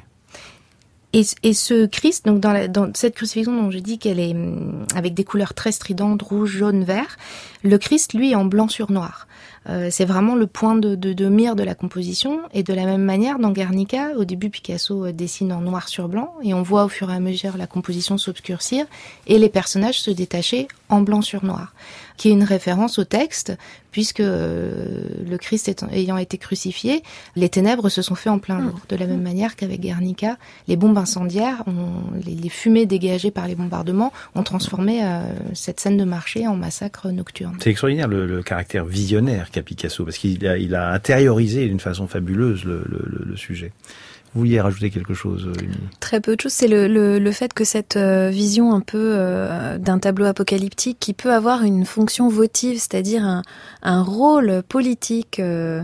Et ce Christ, donc dans cette crucifixion dont je dis qu'elle est avec des couleurs très stridentes, rouge, jaune, vert, le Christ, lui, est en blanc sur noir. C'est vraiment le point de mire de la composition. Et de la même manière, dans Guernica, au début, Picasso dessine en noir sur blanc, et on voit au fur et à mesure la composition s'obscurcir et les personnages se détacher en blanc sur noir, qui est une référence au texte, puisque le Christ ayant été crucifié, les ténèbres se sont faits en plein jour. De la même manière qu'avec Guernica, les bombes incendiaires, les fumées dégagées par les bombardements ont transformé cette scène de marché en massacre nocturne. C'est extraordinaire le caractère visionnaire qu'a Picasso, parce qu'il a intériorisé d'une façon fabuleuse le sujet. Vous vouliez rajouter quelque chose, Émilie ? Très peu de choses. C'est le fait que cette vision un peu d'un tableau apocalyptique qui peut avoir une fonction votive, c'est-à-dire un rôle politique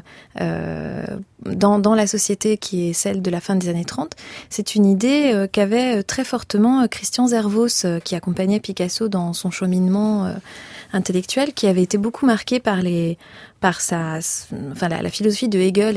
dans la société qui est celle de la fin des années 30, c'est une idée qu'avait très fortement Christian Zervos, qui accompagnait Picasso dans son cheminement intellectuel, qui avait été beaucoup marqué par la philosophie de Hegel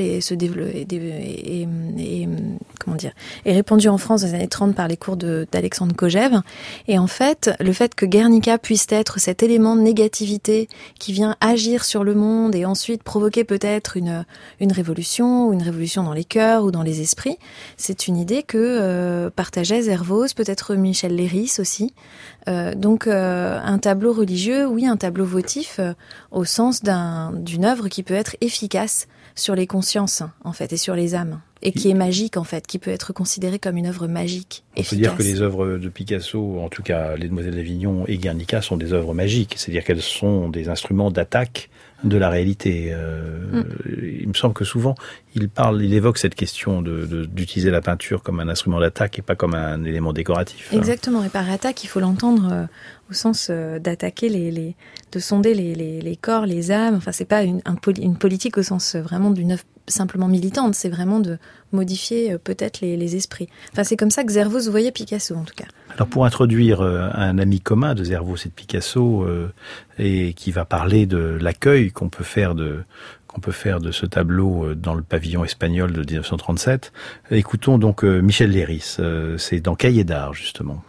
est répandue en France dans les années 30 par les cours d'Alexandre Kojève. Et en fait, le fait que Guernica puisse être cet élément de négativité qui vient agir sur le monde et ensuite provoquer peut-être une révolution, ou une révolution dans les cœurs ou dans les esprits, c'est une idée que partageait Zervos, peut-être Michel Leiris aussi. Donc un tableau religieux, oui, un tableau votif, au sens d'une œuvre qui peut être efficace sur les consciences, en fait, et sur les âmes, et qui est magique, en fait, qui peut être considérée comme une œuvre magique, efficace. On peut dire que les œuvres de Picasso, en tout cas Les Demoiselles d'Avignon et Guernica, sont des œuvres magiques, c'est-à-dire qu'elles sont des instruments d'attaque de la réalité. Il me semble que souvent, il évoque cette question d'utiliser la peinture comme un instrument d'attaque et pas comme un élément décoratif. Exactement. Et par attaque, il faut l'entendre au sens d'attaquer de sonder les corps, les âmes. Enfin, c'est pas une politique au sens vraiment d'une œuvre simplement militante. C'est vraiment de modifier peut-être les esprits. Enfin, c'est comme ça que Zervos voyait Picasso, en tout cas. Alors, pour introduire un ami commun de Zervos et de Picasso, et qui va parler de l'accueil qu'on peut faire de ce tableau dans le pavillon espagnol de 1937, écoutons donc Michel Leiris. C'est dans Cahiers d'art, justement.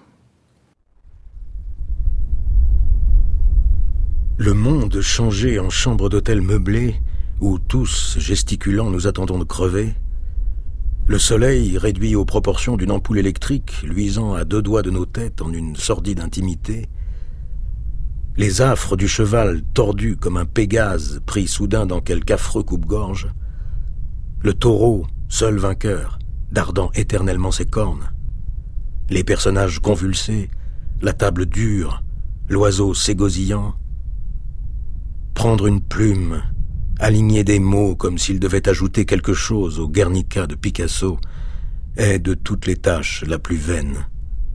Le monde changé en chambre d'hôtel meublée, où tous, gesticulant, nous attendons de crever. Le soleil, réduit aux proportions d'une ampoule électrique, luisant à 2 doigts de nos têtes en une sordide intimité. Les affres du cheval tordu comme un Pégase pris soudain dans quelque affreux coupe-gorge. Le taureau, seul vainqueur, dardant éternellement ses cornes. Les personnages convulsés, la table dure, l'oiseau ségosillant. Prendre une plume, aligner des mots comme s'ils devaient ajouter quelque chose au Guernica de Picasso, est de toutes les tâches la plus vaine.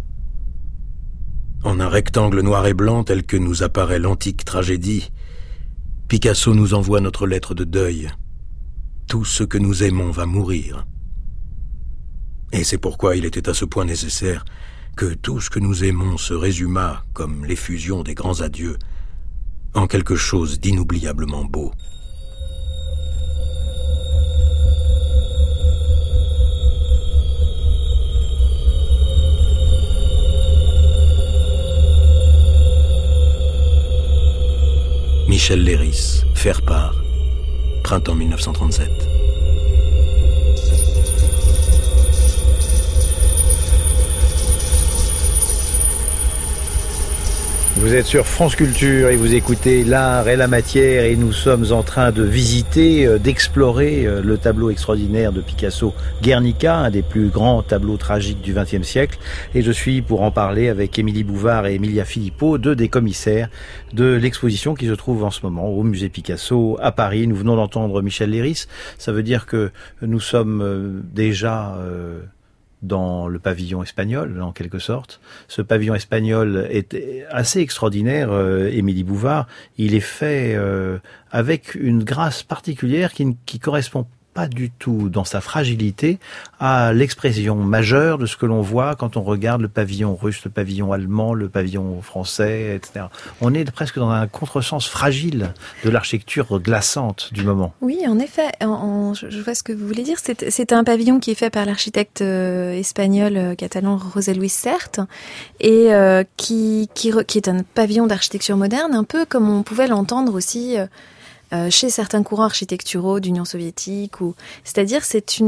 En un rectangle noir et blanc tel que nous apparaît l'antique tragédie, Picasso nous envoie notre lettre de deuil. Tout ce que nous aimons va mourir. Et c'est pourquoi il était à ce point nécessaire que tout ce que nous aimons se résumât, comme l'effusion des grands adieux, en quelque chose d'inoubliablement beau. Michel Leiris, Faire part, printemps 1937. Vous êtes sur France Culture et vous écoutez L'art et la matière et nous sommes en train de visiter, d'explorer le tableau extraordinaire de Picasso, Guernica, un des plus grands tableaux tragiques du XXe siècle. Et je suis pour en parler avec Émilie Bouvard et Emilia Philippot, 2 des commissaires de l'exposition qui se trouve en ce moment au musée Picasso à Paris. Nous venons d'entendre Michel Leiris. Ça veut dire que nous sommes déjà dans le pavillon espagnol, en quelque sorte. Ce pavillon espagnol est assez extraordinaire, Émilie Bouvard. Il est fait avec une grâce particulière qui correspond pas du tout dans sa fragilité à l'expression majeure de ce que l'on voit quand on regarde le pavillon russe, le pavillon allemand, le pavillon français, etc. On est presque dans un contresens fragile de l'architecture glaçante du moment. Oui, en effet, je vois ce que vous voulez dire. C'est un pavillon qui est fait par l'architecte espagnol catalan José Luis Sert et qui est un pavillon d'architecture moderne, un peu comme on pouvait l'entendre aussi chez certains courants architecturaux d'Union soviétique, c'est-à-dire c'est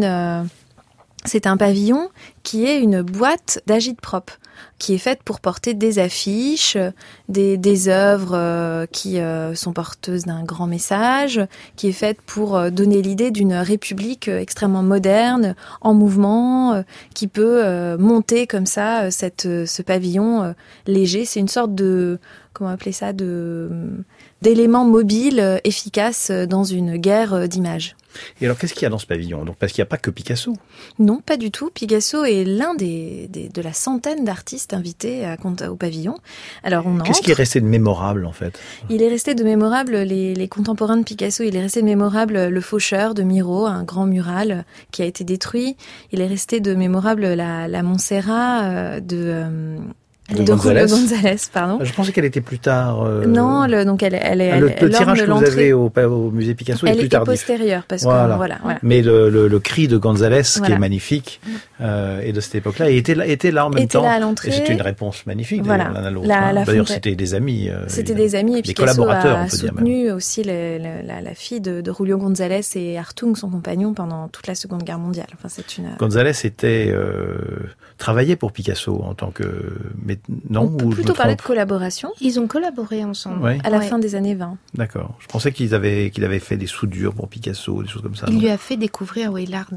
un pavillon qui est une boîte d'agite-prop qui est faite pour porter des affiches, des œuvres qui sont porteuses d'un grand message, qui est faite pour donner l'idée d'une république extrêmement moderne, en mouvement, qui peut monter comme ça ce pavillon léger. C'est une sorte de, comment appeler ça, d'élément mobile efficace dans une guerre d'images. Et alors, qu'est-ce qu'il y a dans ce pavillon ? Donc, parce qu'il n'y a pas que Picasso. Non, pas du tout. Picasso est l'un de la centaine d'artistes invités au pavillon. Alors, Qu'est-ce qui est resté de mémorable, en fait ? Il est resté de mémorable, les contemporains de Picasso, il est resté de mémorable le Faucheur de Miro, un grand mural qui a été détruit. Il est resté de mémorable la Montserrat de Julio González, pardon. Je pensais qu'elle était plus tard. Non, donc elle est. Le tirage que vous avez au musée Picasso est plus tardif. Elle est postérieure, parce que voilà. Mais le cri de González, qui est magnifique, est de cette époque-là, et était là en même temps. Là à l'entrée. Et c'était une réponse magnifique l'un à l'autre. D'ailleurs, c'était des amis. C'était des amis, et des Picasso collaborateurs, a soutenu aussi la fille de Julio González et Hartung, son compagnon, pendant toute la Seconde Guerre mondiale. Enfin, González travaillait pour Picasso en tant que Non, on peut plutôt parler de collaboration. Ils ont collaboré ensemble. Ouais. À la fin des années 20. D'accord. Je pensais qu'il avait fait des soudures pour Picasso, des choses comme ça. Il lui a fait découvrir l'art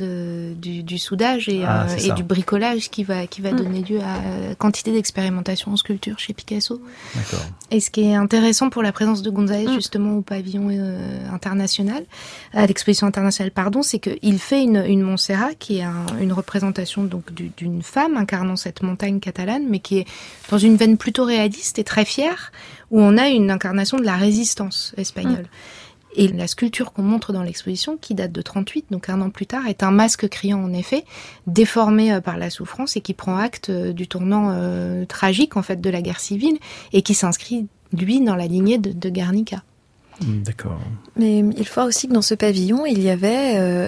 du soudage et du bricolage qui va donner lieu à quantité d'expérimentation en sculpture chez Picasso. D'accord. Et ce qui est intéressant pour la présence de González justement au pavillon international, à l'exposition internationale, c'est qu'il fait une Montserrat qui est une représentation donc d'une femme incarnant cette montagne catalane, mais qui est dans une veine plutôt réaliste et très fière, où on a une incarnation de la résistance espagnole. Et la sculpture qu'on montre dans l'exposition, qui date de 1938, donc 1 an plus tard, est un masque criant en effet, déformé par la souffrance et qui prend acte du tournant tragique en fait de la guerre civile et qui s'inscrit, lui, dans la lignée de Guernica. D'accord. Mais il faut voir aussi que dans ce pavillon, il y avait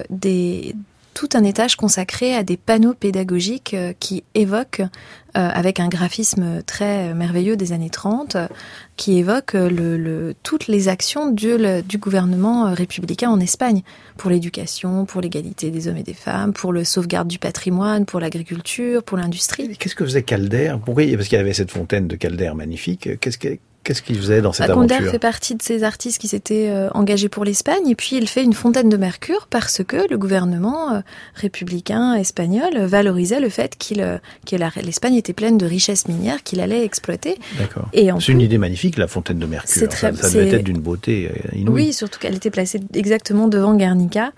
tout un étage consacré à des panneaux pédagogiques qui évoquent, avec un graphisme très merveilleux des années 30, qui évoquent toutes les actions du gouvernement républicain en Espagne, pour l'éducation, pour l'égalité des hommes et des femmes, pour le sauvegarde du patrimoine, pour l'agriculture, pour l'industrie. Qu'est-ce que faisait Calder ? Pourquoi ? Parce qu'il y avait cette fontaine de Calder magnifique. Qu'est-ce qu'il faisait dans cette aventure ? Calder fait partie de ces artistes qui s'étaient engagés pour l'Espagne, et puis il fait une fontaine de mercure parce que le gouvernement républicain espagnol valorisait le fait que l'Espagne était pleine de richesses minières qu'il allait exploiter. D'accord. C'est une idée magnifique, la fontaine de mercure. Ça devait être d'une beauté inouïe. Oui, surtout qu'elle était placée exactement devant Guernica.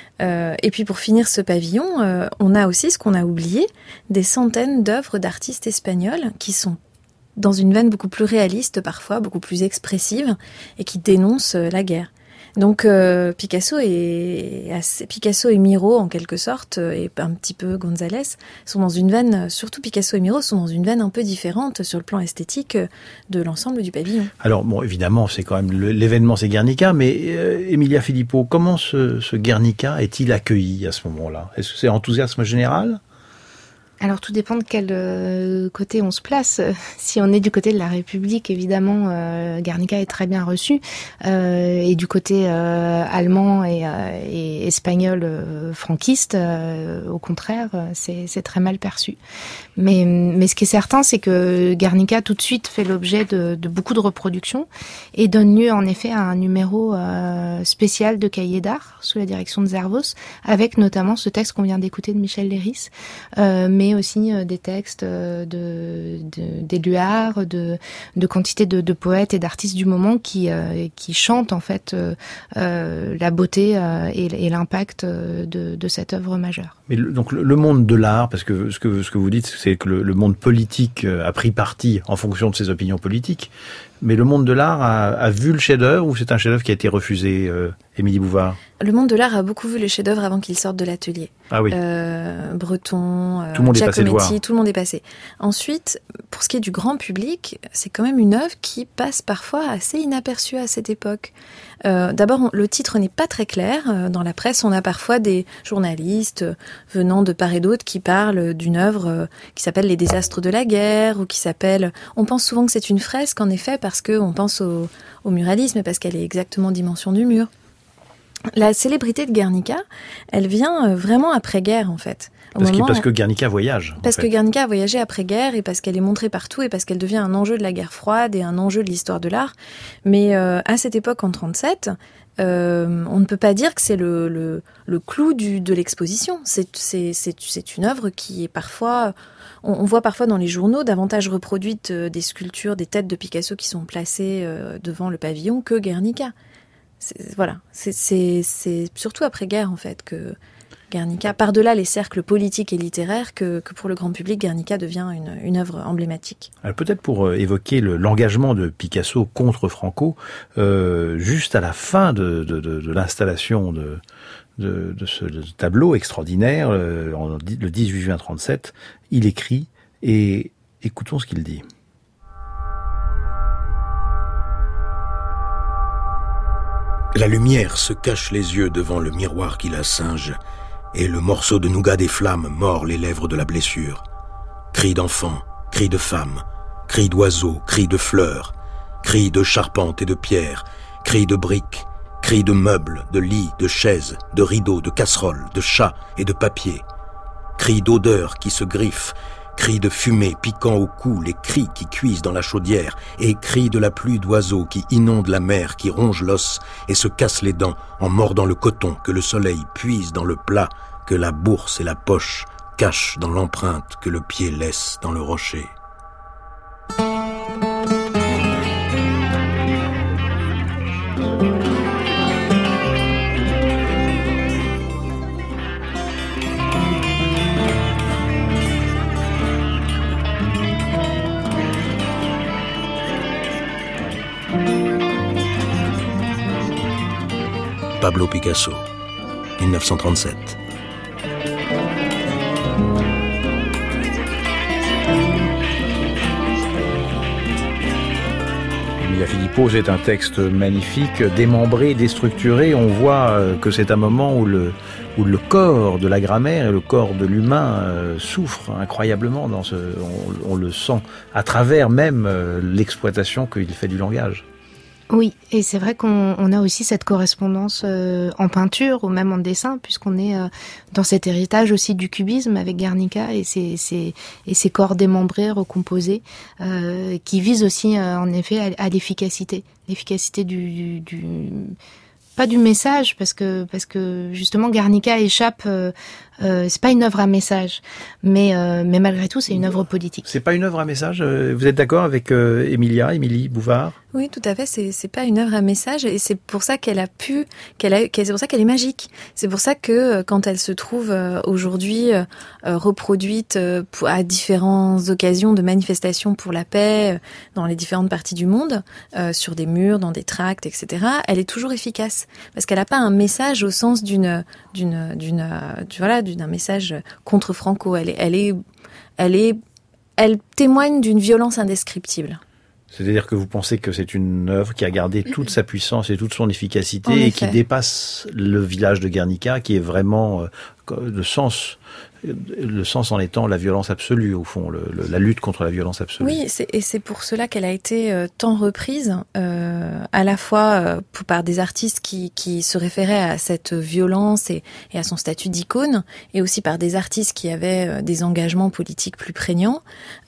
Et puis pour finir ce pavillon, on a aussi ce qu'on a oublié, des centaines d'œuvres d'artistes espagnols qui sont dans une veine beaucoup plus réaliste parfois, beaucoup plus expressive, et qui dénoncent la guerre. Donc Picasso et Miro, en quelque sorte, et un petit peu González, sont dans une veine, surtout Picasso et Miro, sont dans une veine un peu différente sur le plan esthétique de l'ensemble du pavillon. Alors, bon, évidemment, c'est quand même l'événement, c'est Guernica, mais Emilia Filippo, comment ce Guernica est-il accueilli à ce moment-là ? Est-ce que c'est enthousiasme général ? Alors tout dépend de quel côté on se place. Si on est du côté de la République, évidemment, Guernica est très bien reçu. Et du côté allemand et espagnol franquiste, au contraire, c'est très mal perçu. Mais ce qui est certain, c'est que Guernica tout de suite fait l'objet de beaucoup de reproductions et donne lieu en effet à un numéro spécial de cahier d'art sous la direction de Zervos, avec notamment ce texte qu'on vient d'écouter de Michel Leiris, mais aussi des textes d'Éluard, de quantité de poètes et d'artistes du moment qui chantent en fait la beauté et l'impact de cette œuvre majeure. Mais donc le monde de l'art, parce que ce que vous dites, c'est que le monde politique a pris parti en fonction de ses opinions politiques, mais le monde de l'art a vu le chef-d'œuvre, ou c'est un chef-d'œuvre qui a été refusé, Émilie Bouvard ? Le monde de l'art a beaucoup vu le chef-d'œuvre avant qu'il sorte de l'atelier. Ah oui. Breton, tout le monde Giacometti, tout le monde est passé. Ensuite, pour ce qui est du grand public, c'est quand même une œuvre qui passe parfois assez inaperçue à cette époque. D'abord, le titre n'est pas très clair. Dans la presse, on a parfois des journalistes venant de part et d'autre qui parlent d'une œuvre qui s'appelle Les désastres de la guerre, ou qui s'appelle... On pense souvent que c'est une fresque, en effet, parce qu'on pense au muralisme et parce qu'elle est exactement dimension du mur. La célébrité de Guernica, elle vient vraiment après-guerre, en fait. Parce que Guernica voyage. Parce que Guernica a voyagé après-guerre, et parce qu'elle est montrée partout, et parce qu'elle devient un enjeu de la guerre froide et un enjeu de l'histoire de l'art. Mais à cette époque, en 1937, on ne peut pas dire que c'est le clou de l'exposition. C'est une œuvre qui est parfois... On voit parfois dans les journaux davantage reproduites des sculptures, des têtes de Picasso qui sont placées devant le pavillon que Guernica. C'est surtout après-guerre, en fait, que Guernica, par-delà les cercles politiques et littéraires, que pour le grand public, Guernica devient une œuvre emblématique. Alors peut-être pour évoquer l'engagement de Picasso contre Franco, juste à la fin de l'installation de ce tableau extraordinaire, le 18 juin 1937, il écrit, et écoutons ce qu'il dit. La lumière se cache les yeux devant le miroir qui la singe, et le morceau de nougat des flammes mord les lèvres de la blessure. Cris d'enfants, cris de femmes, cris d'oiseaux, cris de fleurs, cris de charpente et de pierre, cris de briques, cris de meubles, de lits, de chaises, de rideaux, de casseroles, de chats et de papier, cris d'odeurs qui se griffent, Cris de fumée piquant au cou, les cris qui cuisent dans la chaudière, et cris de la pluie d'oiseaux qui inondent la mer, qui rongent l'os et se cassent les dents en mordant le coton que le soleil puise dans le plat, que la bourse et la poche cachent dans l'empreinte que le pied laisse dans le rocher. Pablo Picasso, 1937. Emilia Filippo, c'est un texte magnifique, démembré, déstructuré. On voit que c'est un moment où le corps de la grammaire et le corps de l'humain souffrent incroyablement. On le sent à travers même l'exploitation qu'il fait du langage. Oui, et c'est vrai qu'on a aussi cette correspondance en peinture ou même en dessin, puisqu'on est dans cet héritage aussi du cubisme avec Guernica et ces corps démembrés, recomposés, qui visent aussi en effet à l'efficacité du pas du message, parce que justement Guernica échappe. C'est pas une œuvre à message, mais malgré tout c'est une œuvre politique. C'est pas une œuvre à message. Vous êtes d'accord avec Émilie Bouvard? Oui, tout à fait. C'est pas une œuvre à message, et c'est pour ça c'est pour ça qu'elle est magique. C'est pour ça que quand elle se trouve aujourd'hui reproduite à différentes occasions de manifestations pour la paix dans les différentes parties du monde, sur des murs, dans des tracts, etc., elle est toujours efficace parce qu'elle n'a pas un message au sens d'un message contre Franco. Elle témoigne d'une violence indescriptible. C'est-à-dire que vous pensez que c'est une œuvre qui a gardé toute sa puissance et toute son efficacité et qui dépasse le village de Guernica, qui est vraiment le sens en étant la violence absolue, au fond, la lutte contre la violence absolue. Oui, c'est pour cela qu'elle a été tant reprise, à la fois par des artistes qui se référaient à cette violence et à son statut d'icône, et aussi par des artistes qui avaient des engagements politiques plus prégnants,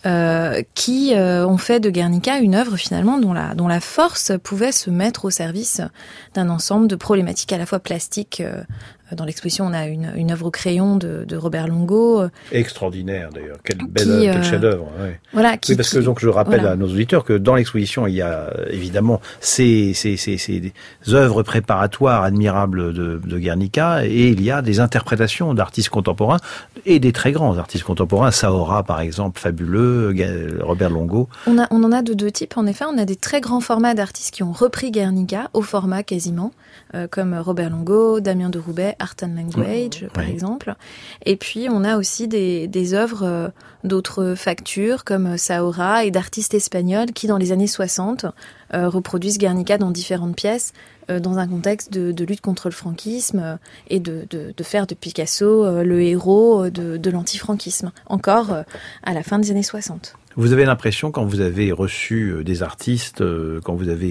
qui ont fait de Guernica une œuvre finalement dont la force pouvait se mettre au service d'un ensemble de problématiques à la fois plastiques. Dans l'exposition, on a une œuvre au crayon de Robert Longo. Extraordinaire d'ailleurs, quel chef-d'œuvre. Ouais. Voilà, parce que donc je rappelle à nos auditeurs que dans l'exposition, il y a évidemment ces œuvres préparatoires admirables de Guernica, et il y a des interprétations d'artistes contemporains et des très grands artistes contemporains. Saora, par exemple, fabuleux, Robert Longo. On en a de deux types, en effet. On a des très grands formats d'artistes qui ont repris Guernica au format quasiment, comme Robert Longo, Damien de Roubaix, Art and Language, par exemple. Et puis, on a aussi des œuvres d'autres factures, comme Saora, et d'artistes espagnols qui, dans les années 60, reproduisent Guernica dans différentes pièces, dans un contexte de lutte contre le franquisme, et de faire de Picasso le héros de l'antifranquisme, encore à la fin des années 60. Vous avez l'impression, quand vous avez reçu des artistes, quand vous avez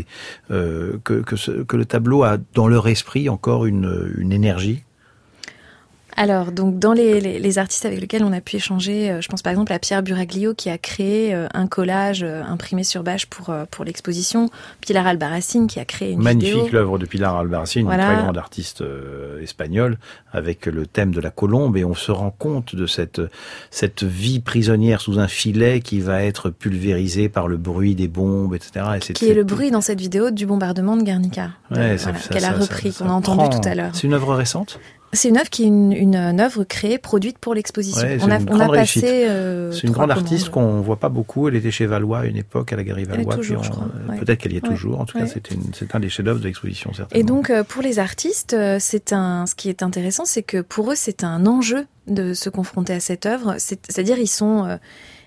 que le tableau a dans leur esprit encore une énergie? Alors, donc, dans les artistes avec lesquels on a pu échanger, je pense par exemple à Pierre Buraglio qui a créé un collage imprimé sur bâche pour l'exposition, Pilar Albarracín qui a créé une vidéo. Magnifique l'œuvre de Pilar Albarracín, une très grande artiste espagnole, avec le thème de la colombe, et on se rend compte de cette vie prisonnière sous un filet qui va être pulvérisée par le bruit des bombes, etc. Qui est le bruit dans cette vidéo du bombardement de Guernica, qu'elle a repris, qu'on a entendu tout à l'heure. C'est une œuvre récente ? C'est une œuvre qui est une œuvre créée, produite pour l'exposition. Ouais, on a passé. C'est une grande artiste qu'on voit pas beaucoup. Elle était chez Valois à une époque, à la Galerie Valois. Elle est toujours, je crois. Peut-être qu'elle y est toujours. En tout cas, c'est un des chefs-d'œuvre de l'exposition, certainement. Et donc, pour les artistes, ce qui est intéressant, c'est que pour eux, c'est un enjeu de se confronter à cette œuvre. C'est-à-dire, ils sont.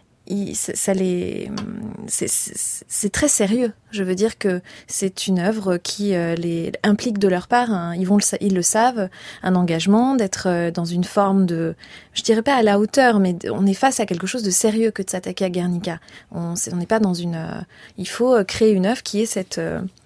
C'est très sérieux. Je veux dire que c'est une œuvre qui les implique de leur part, ils le savent, un engagement, d'être dans une forme de, je dirais pas à la hauteur, mais on est face à quelque chose de sérieux que de s'attaquer à Guernica. On n'est pas dans il faut créer une œuvre qui est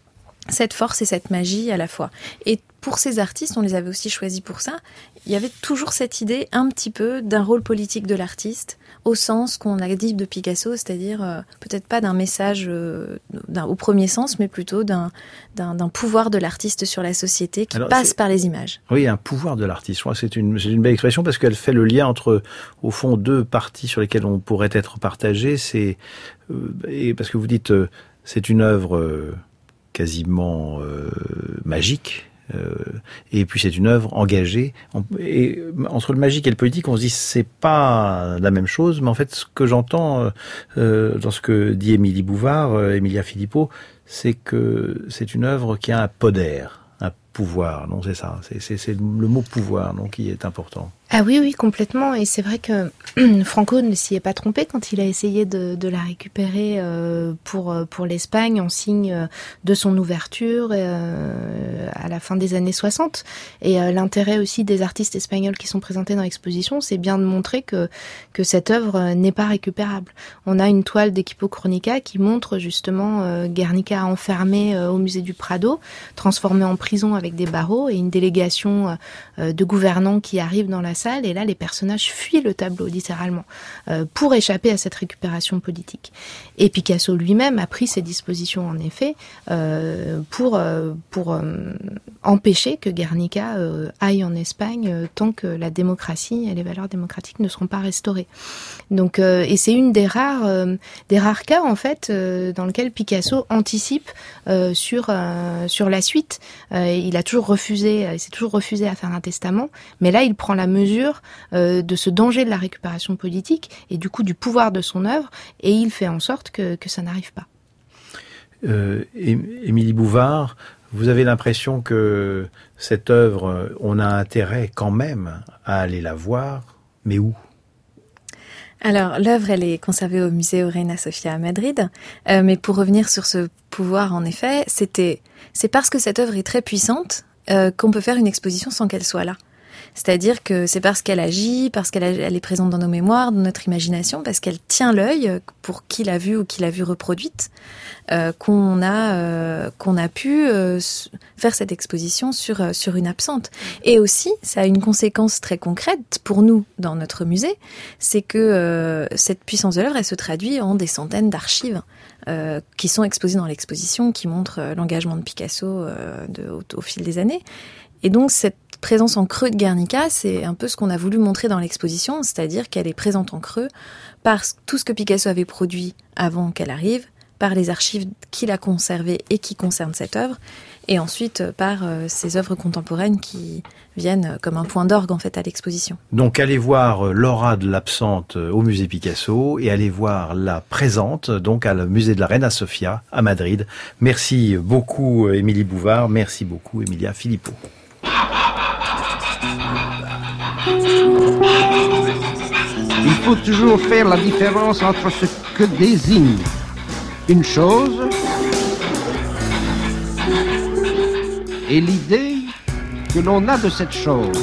cette force et cette magie à la fois. Et pour ces artistes, on les avait aussi choisis pour ça, il y avait toujours cette idée un petit peu d'un rôle politique de l'artiste, au sens qu'on a dit de Picasso, c'est-à-dire peut-être pas d'un message au premier sens, mais plutôt d'un pouvoir de l'artiste sur la société qui passe par les images. Oui, un pouvoir de l'artiste. Je crois que c'est une belle expression parce qu'elle fait le lien entre, au fond, deux parties sur lesquelles on pourrait être partagé. Et parce que vous dites, c'est une œuvre quasiment magique. Et puis c'est une œuvre engagée. Et entre le magique et le politique, on se dit c'est pas la même chose. Mais en fait, ce que j'entends dans ce que dit Émilie Bouvard, Emilia Filippo, c'est que c'est une œuvre qui a un poder, un pouvoir. Non, c'est ça. C'est le mot pouvoir, donc qui est important. Ah oui, complètement. Et c'est vrai que Franco ne s'y est pas trompé quand il a essayé de la récupérer pour l'Espagne en signe de son ouverture à la fin des années 60. Et l'intérêt aussi des artistes espagnols qui sont présentés dans l'exposition, c'est bien de montrer que cette œuvre n'est pas récupérable. On a une toile d'Equipo Chronica qui montre justement Guernica enfermée au musée du Prado, transformée en prison avec des barreaux et une délégation de gouvernants qui arrivent dans la salle, et là les personnages fuient le tableau littéralement pour échapper à cette récupération politique. Et Picasso lui-même a pris ses dispositions en effet pour empêcher que Guernica aille en Espagne tant que la démocratie et les valeurs démocratiques ne seront pas restaurées. Donc et c'est une des rares cas en fait dans lequel Picasso anticipe sur la suite. Il s'est toujours refusé à faire un testament, mais là il prend la mesure de ce danger de la récupération politique et du coup du pouvoir de son œuvre, et il fait en sorte que ça n'arrive pas. Émilie Bouvard, vous avez l'impression que cette œuvre, on a intérêt quand même à aller la voir, mais où ? Alors, l'œuvre, elle est conservée au musée Reina Sofia à Madrid. Mais pour revenir sur ce pouvoir, en effet, c'est parce que cette œuvre est très puissante qu'on peut faire une exposition sans qu'elle soit là. C'est-à-dire que c'est parce qu'elle agit, parce qu'elle est présente dans nos mémoires, dans notre imagination, parce qu'elle tient l'œil pour qui l'a vue ou qui l'a vue reproduite, qu'on a pu faire cette exposition sur une absente. Et aussi, ça a une conséquence très concrète pour nous dans notre musée, c'est que cette puissance de l'œuvre, elle se traduit en des centaines d'archives qui sont exposées dans l'exposition, qui montrent l'engagement de Picasso au fil des années. Et donc cette présence en creux de Guernica, c'est un peu ce qu'on a voulu montrer dans l'exposition, c'est-à-dire qu'elle est présente en creux par tout ce que Picasso avait produit avant qu'elle arrive, par les archives qu'il a conservées et qui concernent cette œuvre, et ensuite par ces œuvres contemporaines qui viennent comme un point d'orgue en fait à l'exposition. Donc allez voir l'aura de l'absente au musée Picasso et allez voir la présente donc à le musée de la Reina Sofia à Madrid. Merci beaucoup Émilie Bouvard, merci beaucoup Emilia Filippo. Il faut toujours faire la différence entre ce que désigne une chose et l'idée que l'on a de cette chose.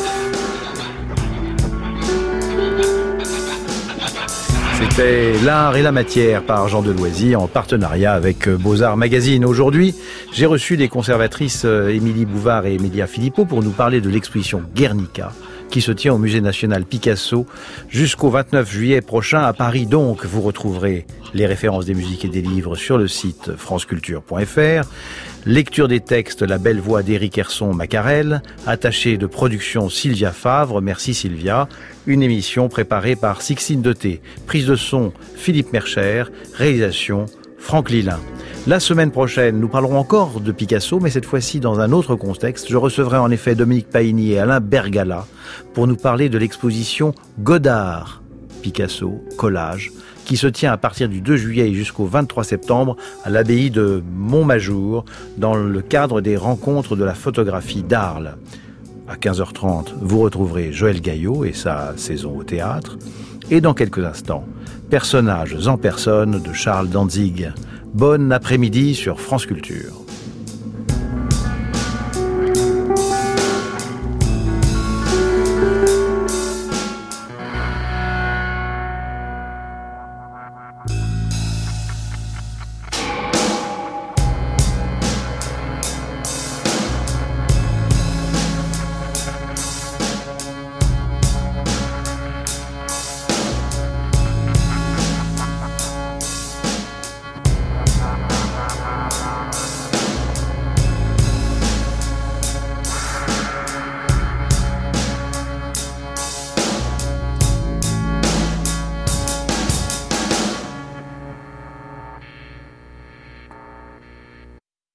C'était L'Art et la Matière par Jean Deloisy en partenariat avec Beaux-Arts Magazine. Aujourd'hui, j'ai reçu les conservatrices Émilie Bouvard et Emilia Filippo pour nous parler de l'exposition Guernica qui se tient au Musée national Picasso jusqu'au 29 juillet prochain à Paris. Donc, vous retrouverez les références des musiques et des livres sur le site franceculture.fr. Lecture des textes, la belle voix d'Éric Herson Macarel, attachée de production Sylvia Favre, merci Sylvia, une émission préparée par Sixtine Deté, prise de son Philippe Mercher, réalisation Franck Lilin. La semaine prochaine, nous parlerons encore de Picasso, mais cette fois-ci dans un autre contexte. Je recevrai en effet Dominique Paigny et Alain Bergala pour nous parler de l'exposition Godard, Picasso, collage, qui se tient à partir du 2 juillet jusqu'au 23 septembre à l'abbaye de Montmajour, dans le cadre des rencontres de la photographie d'Arles. À 15h30, vous retrouverez Joël Gaillot et sa saison au théâtre. Et dans quelques instants, Personnages en personne de Charles Dantzig. Bon après-midi sur France Culture.